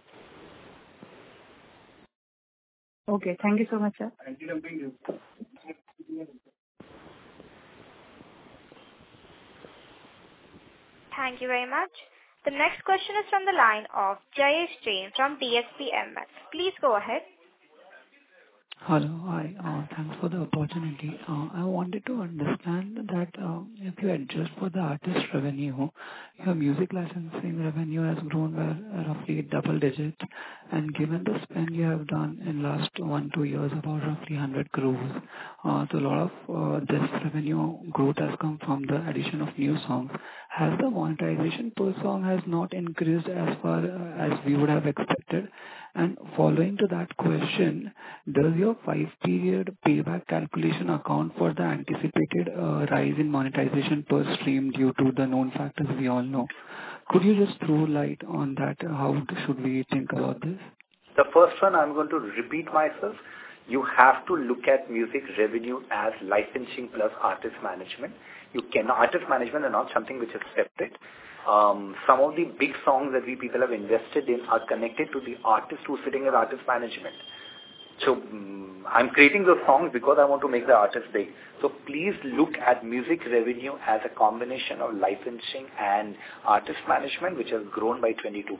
Okay, thank you so much, sir. Thank you very much. The next question is from the line of Jayesh Jain from DSP MS. Please go ahead. Hello. Hi. Thanks for the opportunity. I wanted to understand that if you adjust for the artist revenue, your music licensing revenue has grown by roughly double digit. And given the spend you have done in last 1-2 years, about roughly 100 crores, so a lot of this revenue growth has come from the addition of new songs. Has the monetization per song has not increased as far as we would have expected? And following to that question, does your 5-period payback calculation account for the anticipated rise in monetization per stream due to the known factors we all know? Could you just throw light on that? How should we think about this? The first one, I'm going to repeat myself. You have to look at music revenue as licensing plus artist management. Artist management are not something which is separate. Some of the big songs that we people have invested in are connected to the artist who's sitting as artist management. So I'm creating those songs because I want to make the artist big. So please look at music revenue as a combination of licensing and artist management, which has grown by 22%.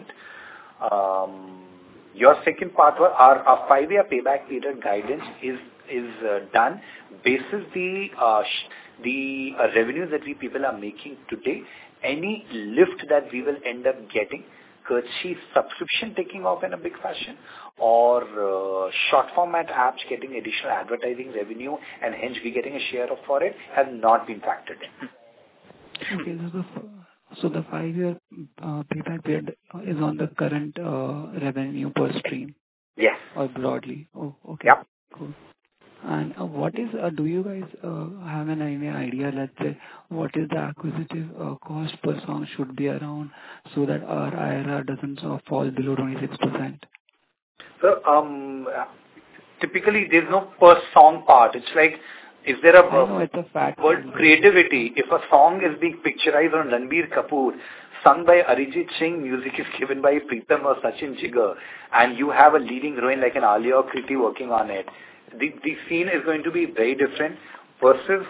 Your second part was our 5-year payback period guidance is done basis the revenues that we people are making today. Any lift that we will end up getting, courtesy subscription taking off in a big fashion, or short format apps getting additional advertising revenue and hence we getting a share of for it, has not been factored in. Okay, so the 5-year payback period is on the current revenue per stream? Yes. Or broadly? Oh, okay. Yep. Cool. And what is, do you guys have any idea, let's say, what is the acquisitive cost per song should be around so that our IRR doesn't fall below 26%? So, typically there's no per song part. It's like, is there it's a fact. Word creativity? If a song is being picturized on Ranbir Kapoor, sung by Arijit Singh, music is given by Pritam or Sachin Jigar, and you have a leading heroine like an Alia or Kriti working on it, the scene is going to be very different versus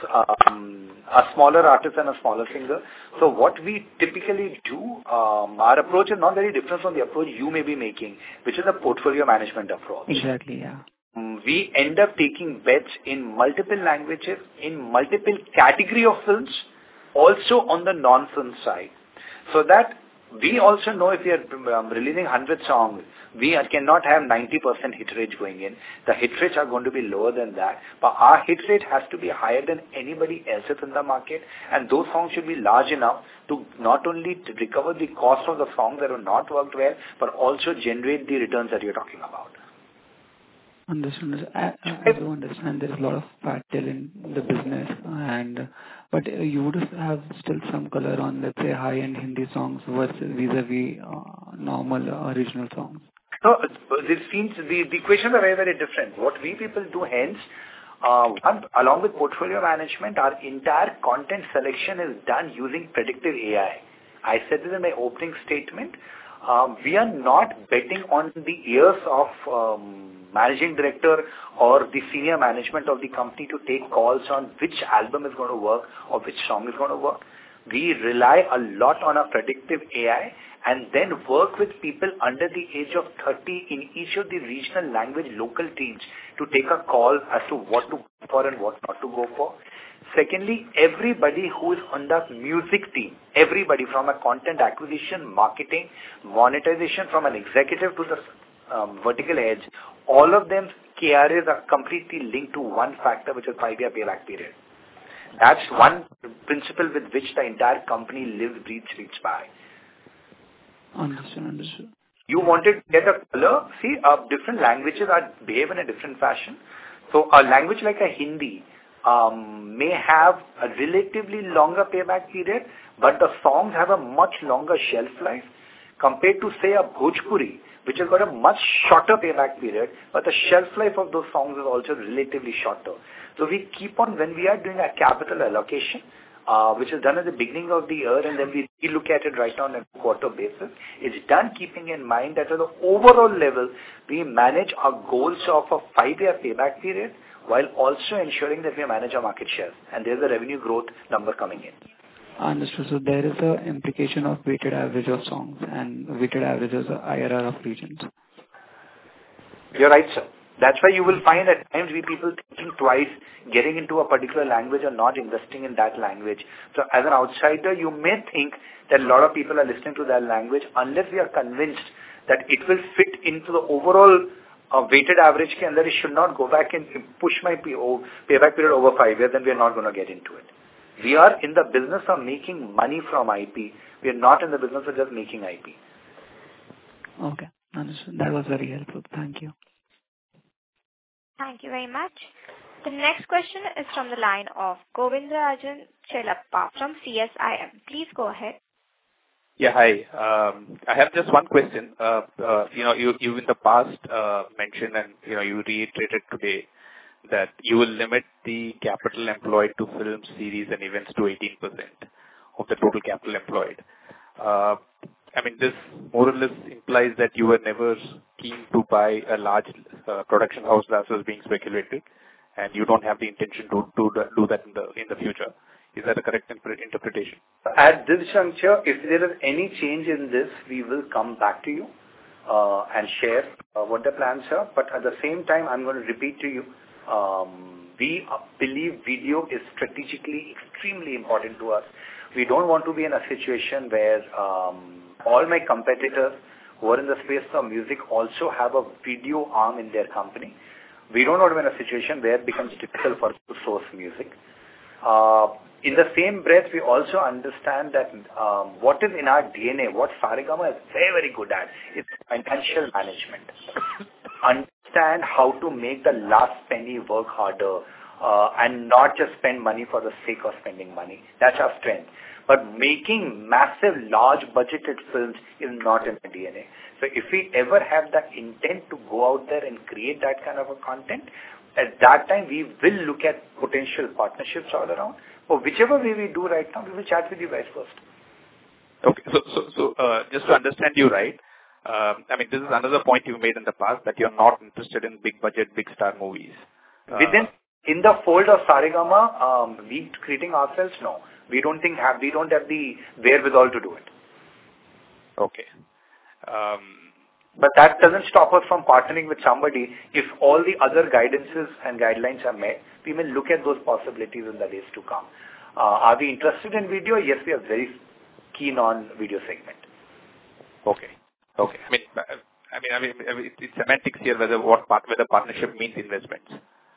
a smaller artist and a smaller singer. So what we typically do, our approach is not very different from the approach you may be making, which is a portfolio management approach. Exactly, yeah. We end up taking bets in multiple languages, in multiple category of films, also on the non-film side. So that we also know if we are releasing 100 songs, we cannot have 90% hit rate going in. The hit rates are going to be lower than that. But our hit rate has to be higher than anybody else's in the market. And those songs should be large enough to not only to recover the cost of the songs that have not worked well, but also generate the returns that you're talking about. Understood. I do understand there's a lot of fat tail in the business, but you would have still some color on, let's say, high-end Hindi songs versus vis-a-vis normal original songs. No, the questions are very, very different. What we people do hence, along with portfolio management, our entire content selection is done using predictive AI. I said this in my opening statement. We are not betting on the ears of managing director or the senior management of the company to take calls on which album is going to work or which song is going to work. We rely a lot on a predictive AI and then work with people under the age of 30 in each of the regional language local teams to take a call as to what to go for and what not to go for. Secondly, everybody who is on the music team, everybody from a content acquisition, marketing, monetization, from an executive to the vertical edge, all of them KRAs are completely linked to one factor, which is 5-year payback period. That's one principle with which the entire company lives, breathes, sleeps by. Understood. You wanted to get a color. See, different languages behave in a different fashion. So a language like a Hindi may have a relatively longer payback period, but the songs have a much longer shelf life compared to, say, a Bhojpuri, which has got a much shorter payback period, but the shelf life of those songs is also relatively shorter. So we keep on, when we are doing a capital allocation, which is done at the beginning of the year, and then we look at it right now on a quarter basis. It's done keeping in mind that at the overall level, we manage our goals of a 5-year payback period while also ensuring that we manage our market share. And there's a revenue growth number coming in. Understood. So there is an implication of weighted average of songs and weighted average of IRR of regions. You're right, sir. That's why you will find at times we people thinking twice, getting into a particular language or not investing in that language. So as an outsider, you may think that a lot of people are listening to that language unless we are convinced that it will fit into the overall weighted average and that it should not go back and push my payback period over 5 years, then we are not going to get into it. We are in the business of making money from IP. We are not in the business of just making IP. Okay, understood. That was very helpful. Thank you. Thank you very much. The next question is from the line of Govindarajan Chellappa from CSIM. Please go ahead. Yeah, hi. I have just one question. You in the past mentioned and you reiterated today that you will limit the capital employed to films, series, and events to 18% of the total capital employed. This more or less implies that you were never keen to buy a large production house that was being speculated, and you don't have the intention to do that in the future. Is that a correct interpretation? At this juncture, if there is any change in this, we will come back to you and share what the plans are. But at the same time, I'm going to repeat to you, we believe video is strategically extremely important to us. We don't want to be in a situation where all my competitors who are in the space of music also have a video arm in their company. We don't want to be in a situation where it becomes difficult for us to source music. In the same breath, we also understand that what is in our DNA, what Saregama is very, very good at, is financial management. Understand how to make the last penny work harder and not just spend money for the sake of spending money. That's our strength. But making massive, large budgeted films is not in the DNA. So if we ever have the intent to go out there and create that kind of a content, at that time we will look at potential partnerships all around. Or whichever way we do right now, we will chat with you guys first. Okay. So just to understand you right, this is another point you made in the past that you're not interested in big budget, big star movies. In the fold of Saregama, we creating ourselves, no. We don't have the wherewithal to do it. Okay. But that doesn't stop us from partnering with somebody. If all the other guidances and guidelines are met, we may look at those possibilities in the days to come. Are we interested in video? Yes, we are very keen on video segment. Okay. It's semantics here whether partnership means investments.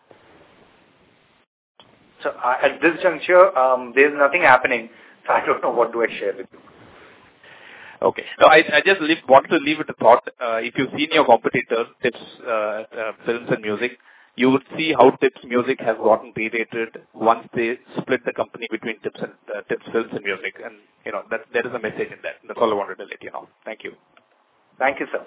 So at this juncture, there's nothing happening. So I don't know what do I share with you. Okay. No, I just want to leave it a thought. If you've seen your competitor, Tips Films and Music, you would see how Tips Music has gotten re-rated once they split the company between Tips Films and Music. And, there is a message in that. That's all I wanted to let you know. Thank you. Thank you, sir.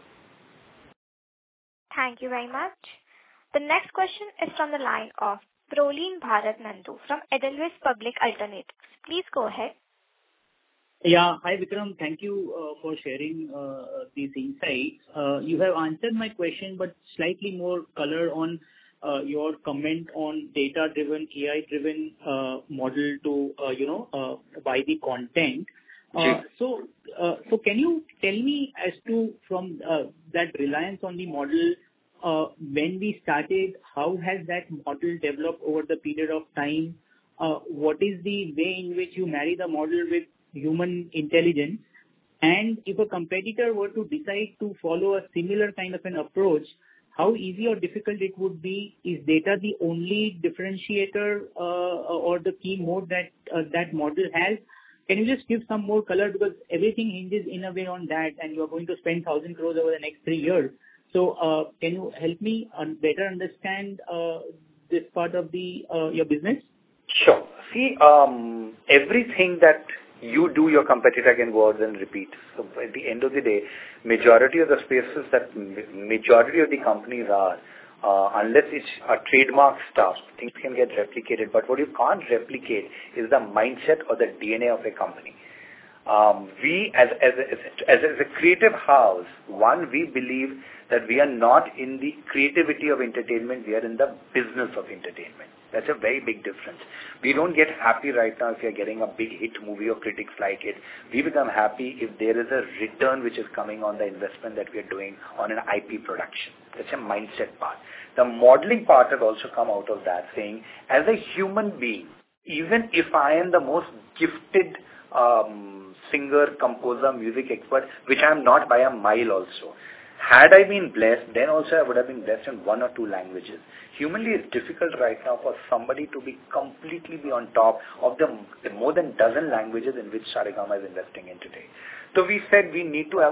Thank you very much. The next question is from the line of Prolin Bharat Nandu from Edelweiss Public Alternatives. Please go ahead. Yeah. Hi, Vikram. Thank you for sharing these insights. You have answered my question, but slightly more color on your comment on data-driven, AI-driven model to, buy the content. So can you tell me as to from that reliance on the model, when we started, how has that model developed over the period of time? What is the way in which you marry the model with human intelligence? And if a competitor were to decide to follow a similar kind of an approach, how easy or difficult it would be? Is data the only differentiator or the key mode that that model has? Can you just give some more color, because everything hinges in a way on that, and you are going to spend 1,000 crores over the next 3 years. So can you help me better understand this part of your business? Sure. See, everything that you do, your competitor can go out and repeat. So at the end of the day, majority of the spaces that majority of the companies are, unless it's a trademark stuff, things can get replicated. But what you can't replicate is the mindset or the DNA of a company. We, as a creative house, we believe that we are not in the creativity of entertainment, we are in the business of entertainment. That's a very big difference. We don't get happy right now if you're getting a big hit movie or critics like it. We become happy if there is a return which is coming on the investment that we are doing on an IP production. That's a mindset part. The modeling part has also come out of that, saying, as a human being, even if I am the most gifted singer, composer, music expert, which I am not by a mile also, had I been blessed, then also I would have been blessed in 1 or 2 languages. Humanly, it's difficult right now for somebody to be completely be on top of the more than dozen languages in which Saregama is investing in today. So we said we need to have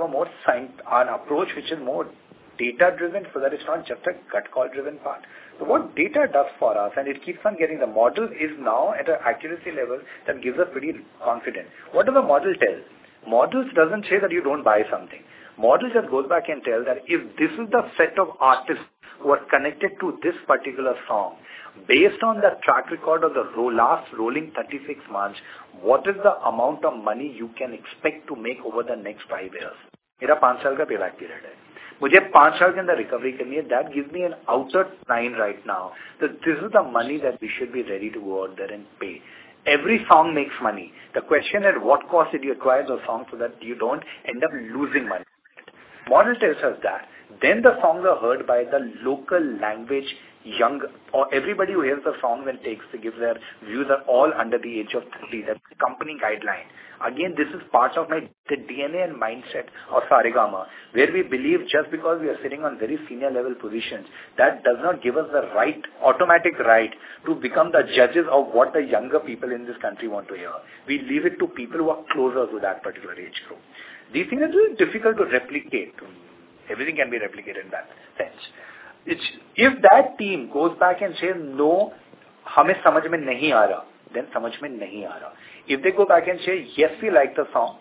an approach which is more data-driven, so that it's not just a gut call-driven part. So what data does for us, and it keeps on getting, the model is now at an accuracy level that gives us pretty confident. What does the model tell? Models doesn't say that you don't buy something. Model just goes back and tells that if this is the set of artists who are connected to this particular song, based on the track record of the last rolling 36 months, what is the amount of money you can expect to make over the next 5 years? मेरा 5 साल का payback period है. मुझे 5 साल के अंदर recovery करनी है. That gives me an outer line right now that this is the money that we should be ready to go out there and pay. Every song makes money. The question is, what cost did you acquire the song so that you don't end up losing money? Model tells us that. Then the songs are heard by the local language young, or everybody who hears the song and gives their views are all under the age of 30. That's the company guideline. Again, this is part of the DNA and mindset of Saregama, where we believe just because we are sitting on very senior level positions, that does not give us the automatic right to become the judges of what the younger people in this country want to hear. We leave it to people who are closer to that particular age group. These things are really difficult to replicate. Everything can be replicated in that sense. If that team goes back and says, no, हमें समझ में नहीं आ रहा, then समझ में नहीं आ रहा. If they go back and say, yes, we like the song,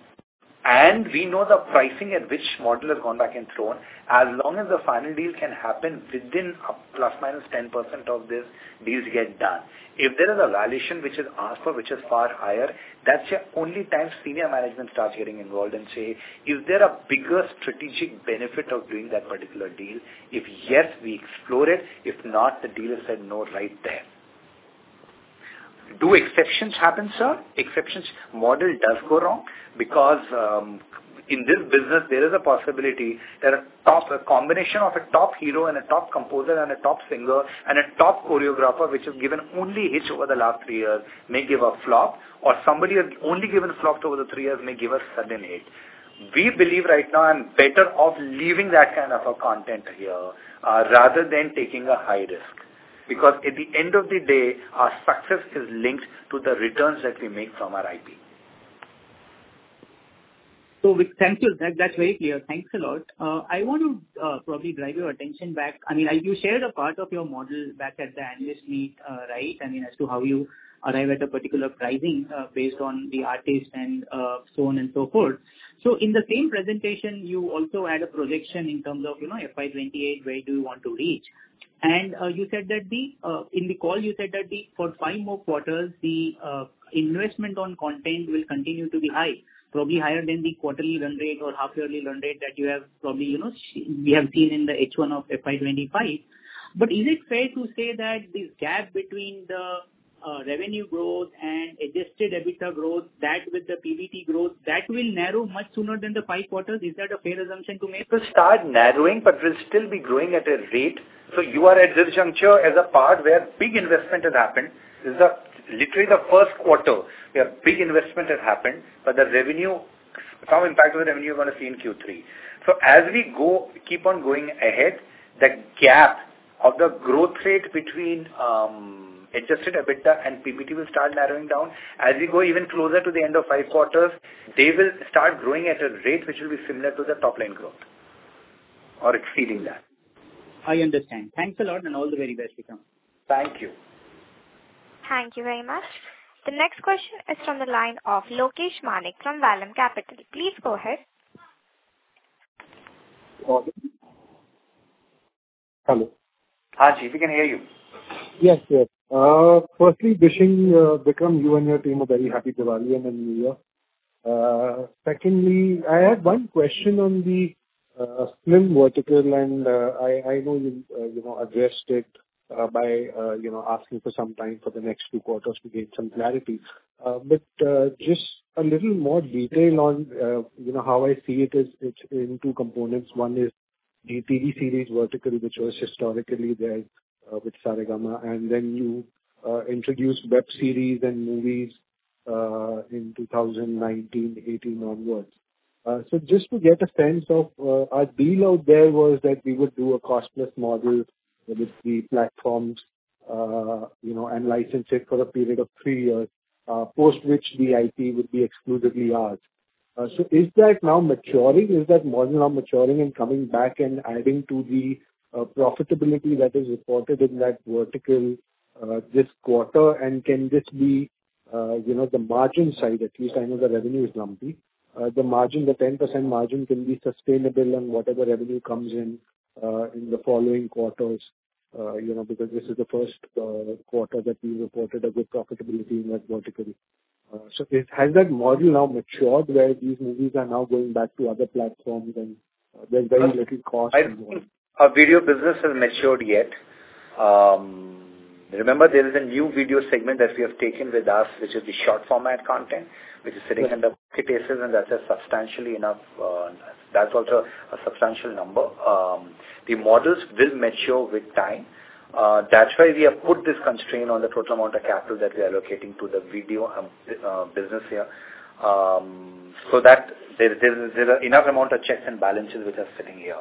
and we know the pricing at which model has gone back and thrown, as long as the final deal can happen within a plus minus 10% of this, deals get done. If there is a valuation which is asked for, which is far higher, that's the only time senior management starts getting involved and say, is there a bigger strategic benefit of doing that particular deal? If yes, we explore it. If not, the dealer said no right there. Do exceptions happen, sir? Exceptions model does go wrong because in this business there is a possibility that a combination of a top hero and a top composer and a top singer and a top choreographer which has given only hits over the last 3 years may give a flop, or somebody has only given flops over the 3 years may give a sudden hit. We believe right now I'm better off leaving that kind of a content here rather than taking a high risk. Because at the end of the day, our success is linked to the returns that we make from our IP. So, thank you. That's very clear. Thanks a lot. I want to probably drive your attention back. I mean, you shared a part of your model back at the analyst meet, right? I mean, as to how you arrive at a particular pricing based on the artist and so on and so forth. So, in the same presentation, you also had a projection in terms of, FY28, where do you want to reach? And you said that in the call, you said that for 5 more quarters, the investment on content will continue to be high, probably higher than the quarterly run rate or half-yearly run rate that you have probably, we have seen in the H1 of FY25. But is it fair to say that this gap between the revenue growth and adjusted EBITDA growth, that with the PBT growth, that will narrow much sooner than the 5 quarters? Is that a fair assumption to make? It will start narrowing, but will still be growing at a rate. So you are at this juncture as a part where big investment has happened. This is literally the first quarter where big investment has happened, but the revenue, some impact of the revenue you're going to see in Q3. So as we keep on going ahead, the gap of the growth rate between adjusted EBITDA and PBT will start narrowing down. As we go even closer to the end of 5 quarters, they will start growing at a rate which will be similar to the top line growth or exceeding that. I understand. Thanks a lot and all the very best, Vikram. Thank you. Thank you very much. The next question is from the line of Lokesh Manik from Vallum Capital. Please go ahead. Hello. Haji, we can hear you. Yes, yes. Firstly, wishing Vikram, you and your team a very happy Diwali and a New Year. Secondly, I had one question on the film vertical, and I know you addressed it by asking for some time for the next 2 quarters to gain some clarity. But just a little more detail on how I see it is it's in 2 components. One is the TV series vertical, which was historically there with Saregama, and then you introduced web series and movies in 2019-18 onwards. So just to get a sense of our deal out there was that we would do a cost-plus model with the platforms, and license it for a period of 3 years, post which the IP would be exclusively ours. So is that now maturing? Is that model now maturing and coming back and adding to the profitability that is reported in that vertical this quarter? And can this be, the margin side, at least I know the revenue is lumpy, the margin, the 10% margin can be sustainable on whatever revenue comes in the following quarters, because this is the first quarter that we reported a good profitability in that vertical. So has that model now matured where these movies are now going back to other platforms and there's very little cost involved? Our video business has matured yet. Remember, there is a new video segment that we have taken with us, which is the short format content, which is sitting under Pocket Aces, and that's a substantially enough. That's also a substantial number. The models will mature with time. That's why we have put this constraint on the total amount of capital that we are allocating to the video business here, so that there is enough amount of checks and balances which are sitting here.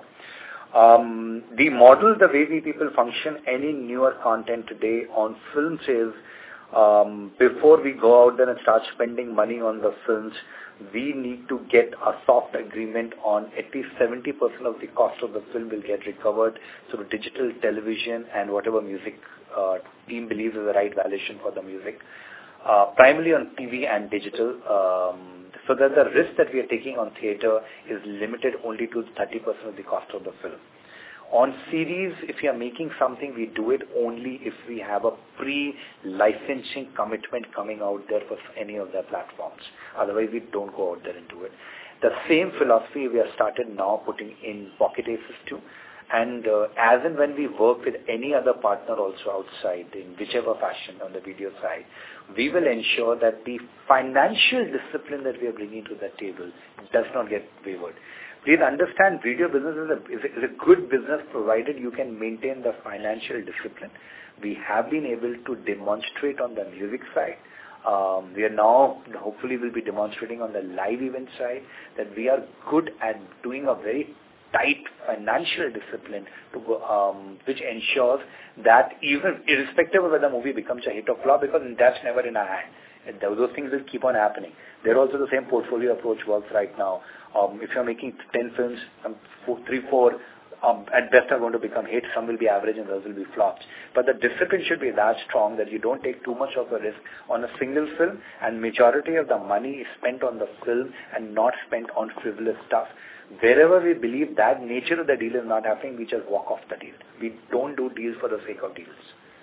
The model, the way we people function, any newer content today on films is, before we go out there and start spending money on the films, we need to get a soft agreement on at least 70% of the cost of the film will get recovered through digital, television, and whatever music team believes is the right valuation for the music, primarily on TV and digital. So that the risk that we are taking on theatre is limited only to 30% of the cost of the film. On series, if we are making something, we do it only if we have a pre-licensing commitment coming out there for any of their platforms. Otherwise, we don't go out there and do it. The same philosophy we have started now putting in Pocket Aces too. And as and when we work with any other partner also outside in whichever fashion on the video side, we will ensure that the financial discipline that we are bringing to the table does not get wavered. Please understand, video business is a good business provided you can maintain the financial discipline. We have been able to demonstrate on the music side. We are now, hopefully will be demonstrating on the live event side that we are good at doing a very tight financial discipline to go, which ensures that even irrespective of whether the movie becomes a hit or flop, because that's never in our hand. And those things will keep on happening. They're also the same portfolio approach works right now. If you're making 10 films, 3-4 at best are going to become hits, some will be average and those will be flops. But the discipline should be that strong that you don't take too much of a risk on a single film, and majority of the money is spent on the film and not spent on frivolous stuff. Wherever we believe that nature of the deal is not happening, we just walk off the deal. We don't do deals for the sake of deals.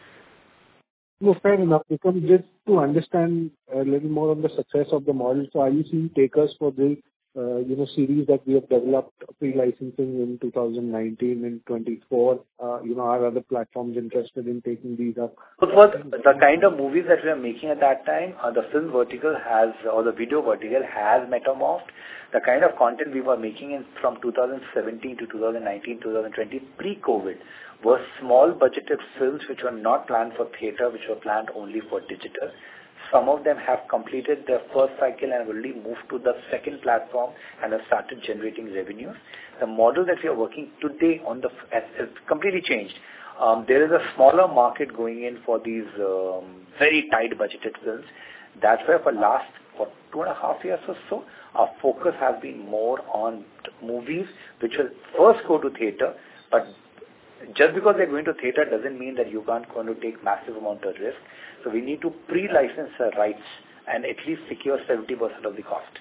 No, fair enough. Because just to understand a little more on the success of the model, so are you seeing takers for the series that we have developed pre-licensing in 2019 and 24? Are other platforms interested in taking these up? The kind of movies that we are making at that time, the film vertical has, or the video vertical has metamorphed. The kind of content we were making in from 2017 to 2019, 2020, pre-COVID, were small budgeted films which were not planned for theatre, which were planned only for digital. Some of them have completed their first cycle and have already moved to the second platform and have started generating revenues. The model that we are working today on has completely changed. There is a smaller market going in for these very tight budgeted films. That's why for 2.5 years or so, our focus has been more on movies which will first go to theater, but just because they're going to theater doesn't mean that you can't going to take massive amount of risk. So we need to pre-license the rights and at least secure 70% of the cost.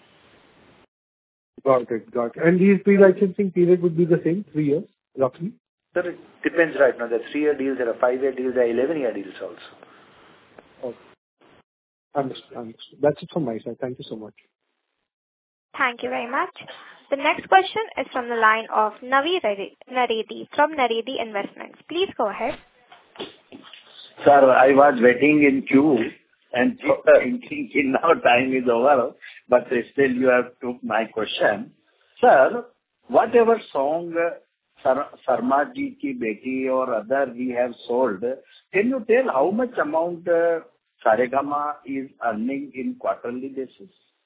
Got it. And these pre-licensing period would be the same, 3 years, roughly? Sir, it depends right now. There are 3-year deals, there are 5-year deals, there are 11-year deals also. Okay. Understood. That's it from my side. Thank you so much. Thank you very much. The next question is from the line of Navi Naredi from Naredi Investments. Please go ahead. Sir, I was waiting in queue and thinking now time is over, but still you have took my question. Sir, whatever song Sarma Ji Ki Beti or other we have sold, can you tell how much amount Saregama is earning in quarterly basis?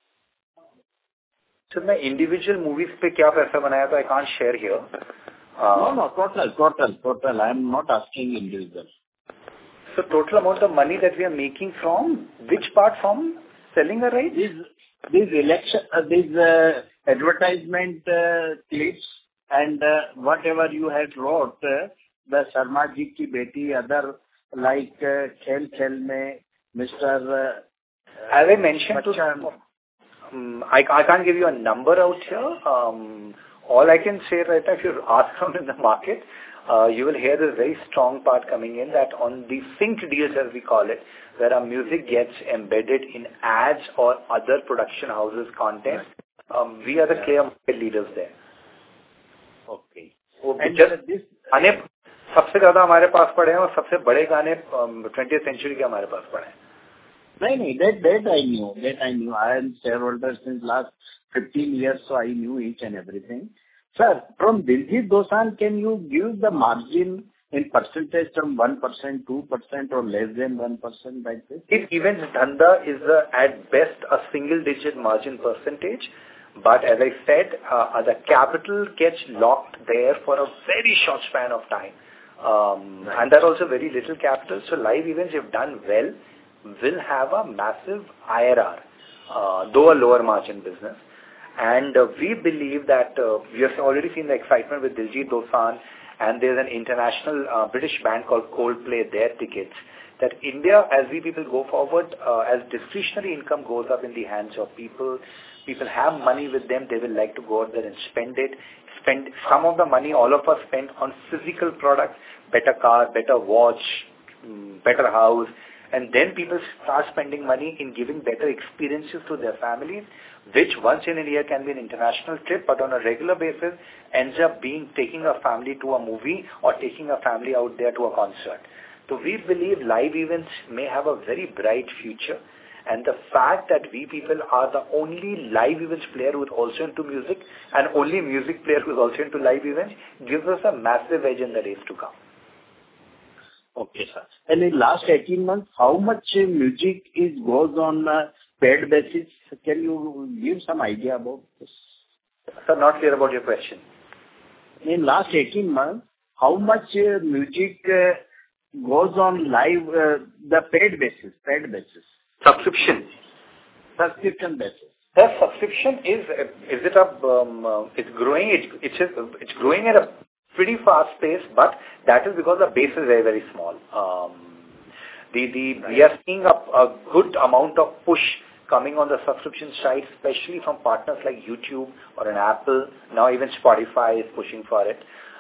So my individual movies पे क्या पैसा बनाया तो I can't share here. No, total. I am not asking individual. So total amount of money that we are making from which part, from selling a right? These advertisement clips and whatever you had wrote, the Sarma Ji Ki Beti, other like Khel Khel Mein, Mr. As I mentioned I can't give you a number out here. All I can say right now, if you ask around in the market, you will hear this very strong part coming in that on the synced deals, as we call it, where our music gets embedded in ads or other production houses' content, we are the clear market leaders there. Okay. And just this गाने सबसे ज़्यादा हमारे पास पड़े हैं और सबसे बड़े गाने 20th century के हमारे पास पड़े हैं. नहीं, that I knew. I am shareholder since last 15 years, so I knew each and everything. Sir, from Diljit Dosanjh, can you give the margin in percentage from 1%, 2% or less than 1% like this? If events dhanda is at best a single-digit margin percentage, but as I said, the capital gets locked there for a very short span of time. And there are also very little capital, so live events, if done well, will have a massive IRR, though a lower margin business. And we believe that we have already seen the excitement with Diljit Dosanjh, and there's an international British band called Coldplay, their tickets, that India, as we people go forward, as discretionary income goes up in the hands of people have money with them, they will like to go out there and spend some of the money all of us spend on physical products, better car, better watch, better house, and then people start spending money in giving better experiences to their families, which once in a year can be an international trip, but on a regular basis ends up being taking a family to a movie or taking a family out there to a concert. So we believe live events may have a very bright future, and the fact that we people are the only live events player who is also into music and only music player who is also into live events gives us a massive edge in the days to come. Okay, sir. And in last 18 months, how much music goes on paid basis? Can you give some idea about this? Sir, not clear about your question. In last 18 months, how much music goes on live, the paid basis? Subscription basis. The subscription it's growing. It's growing at a pretty fast pace, but that is because the base is very, very small. We are seeing a good amount of push coming on the subscription side, especially from partners like YouTube or an Apple. Now even Spotify is pushing for it.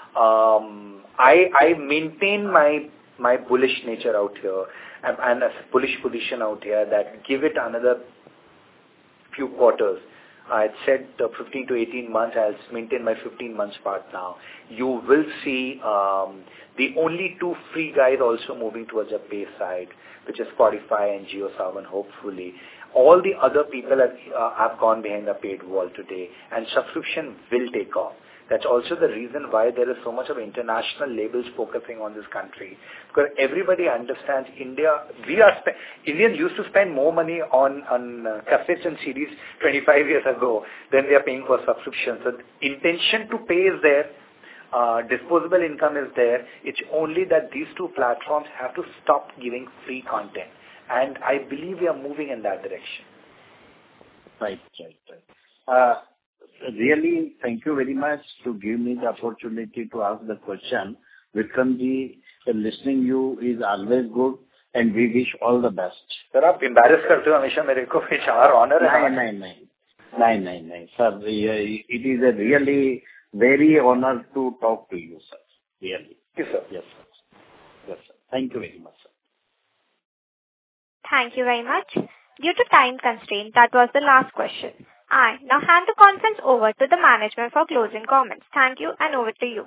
I maintain my bullish nature out here and a bullish position out here that give it another few quarters. I had said 15 to 18 months. I'll maintain my 15 months part now. You will see the only two free guys also moving towards the pay side, which is Spotify and JioSaavn, hopefully. All the other people have gone behind the paid wall today, and subscription will take off. That's also the reason why there is so much of international labels focusing on this country. Because everybody understands India. Indians used to spend more money on cassettes and CDs 25 years ago than they are paying for subscriptions. So the intention to pay is there. Disposable income is there. It's only that these two platforms have to stop giving free content. And I believe we are moving in that direction. Right. Really, thank you very much to give me the opportunity to ask the question. Vikramji, listening you is always good, and we wish all the best. Sir, आप embarrass करते हो हमेशा मेरे को. It's our honor. नहीं, sir. It is a really very honor to talk to you, sir. Really. Yes, sir. Yes, sir. Thank you very much, sir. Thank you very much. Due to time constraint, that was the last question. I now hand the conference over to the management for closing comments. Thank you, and over to you.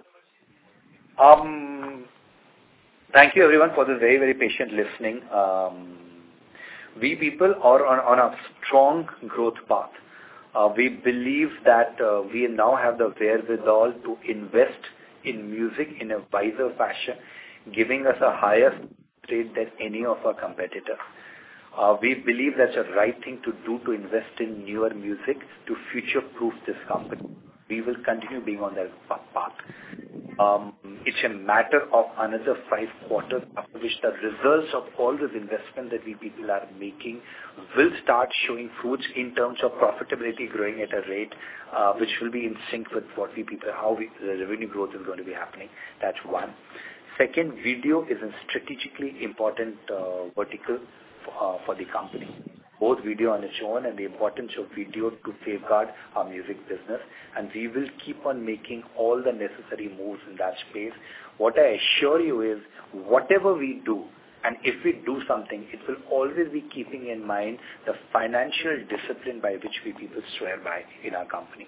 Thank you everyone for this very, very patient listening. We people are on a strong growth path. We believe that we now have the wherewithal to invest in music in a wiser fashion, giving us a higher rate than any of our competitors. We believe that's the right thing to do, to invest in newer music to future-proof this company. We will continue being on that path. It's a matter of another 5 quarters after which the results of all this investment that we people are making will start showing fruits in terms of profitability growing at a rate which will be in sync with what the revenue growth is going to be happening. That's one. Second, video is a strategically important vertical for the company. Both video on its own and the importance of video to safeguard our music business, and we will keep on making all the necessary moves in that space. What I assure you is, whatever we do, and if we do something, it will always be keeping in mind the financial discipline by which we people swear by in our company.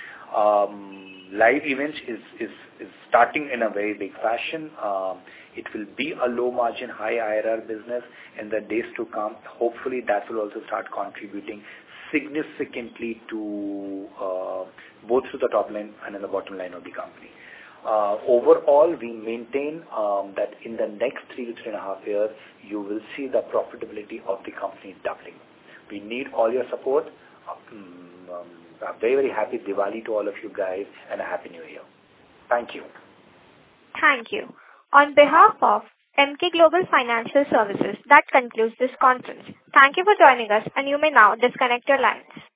Live events is starting in a very big fashion. It will be a low margin, high IRR business in the days to come. Hopefully that will also start contributing significantly to both to the top line and in the bottom line of the company. Overall, we maintain that in the next 3 to 3.5 years, you will see the profitability of the company doubling. We need all your support. A very, very happy Diwali to all of you guys and a happy New Year. Thank you. Thank you. On behalf of Emkay Global Financial Services, that concludes this conference. Thank you for joining us, and you may now disconnect your lines.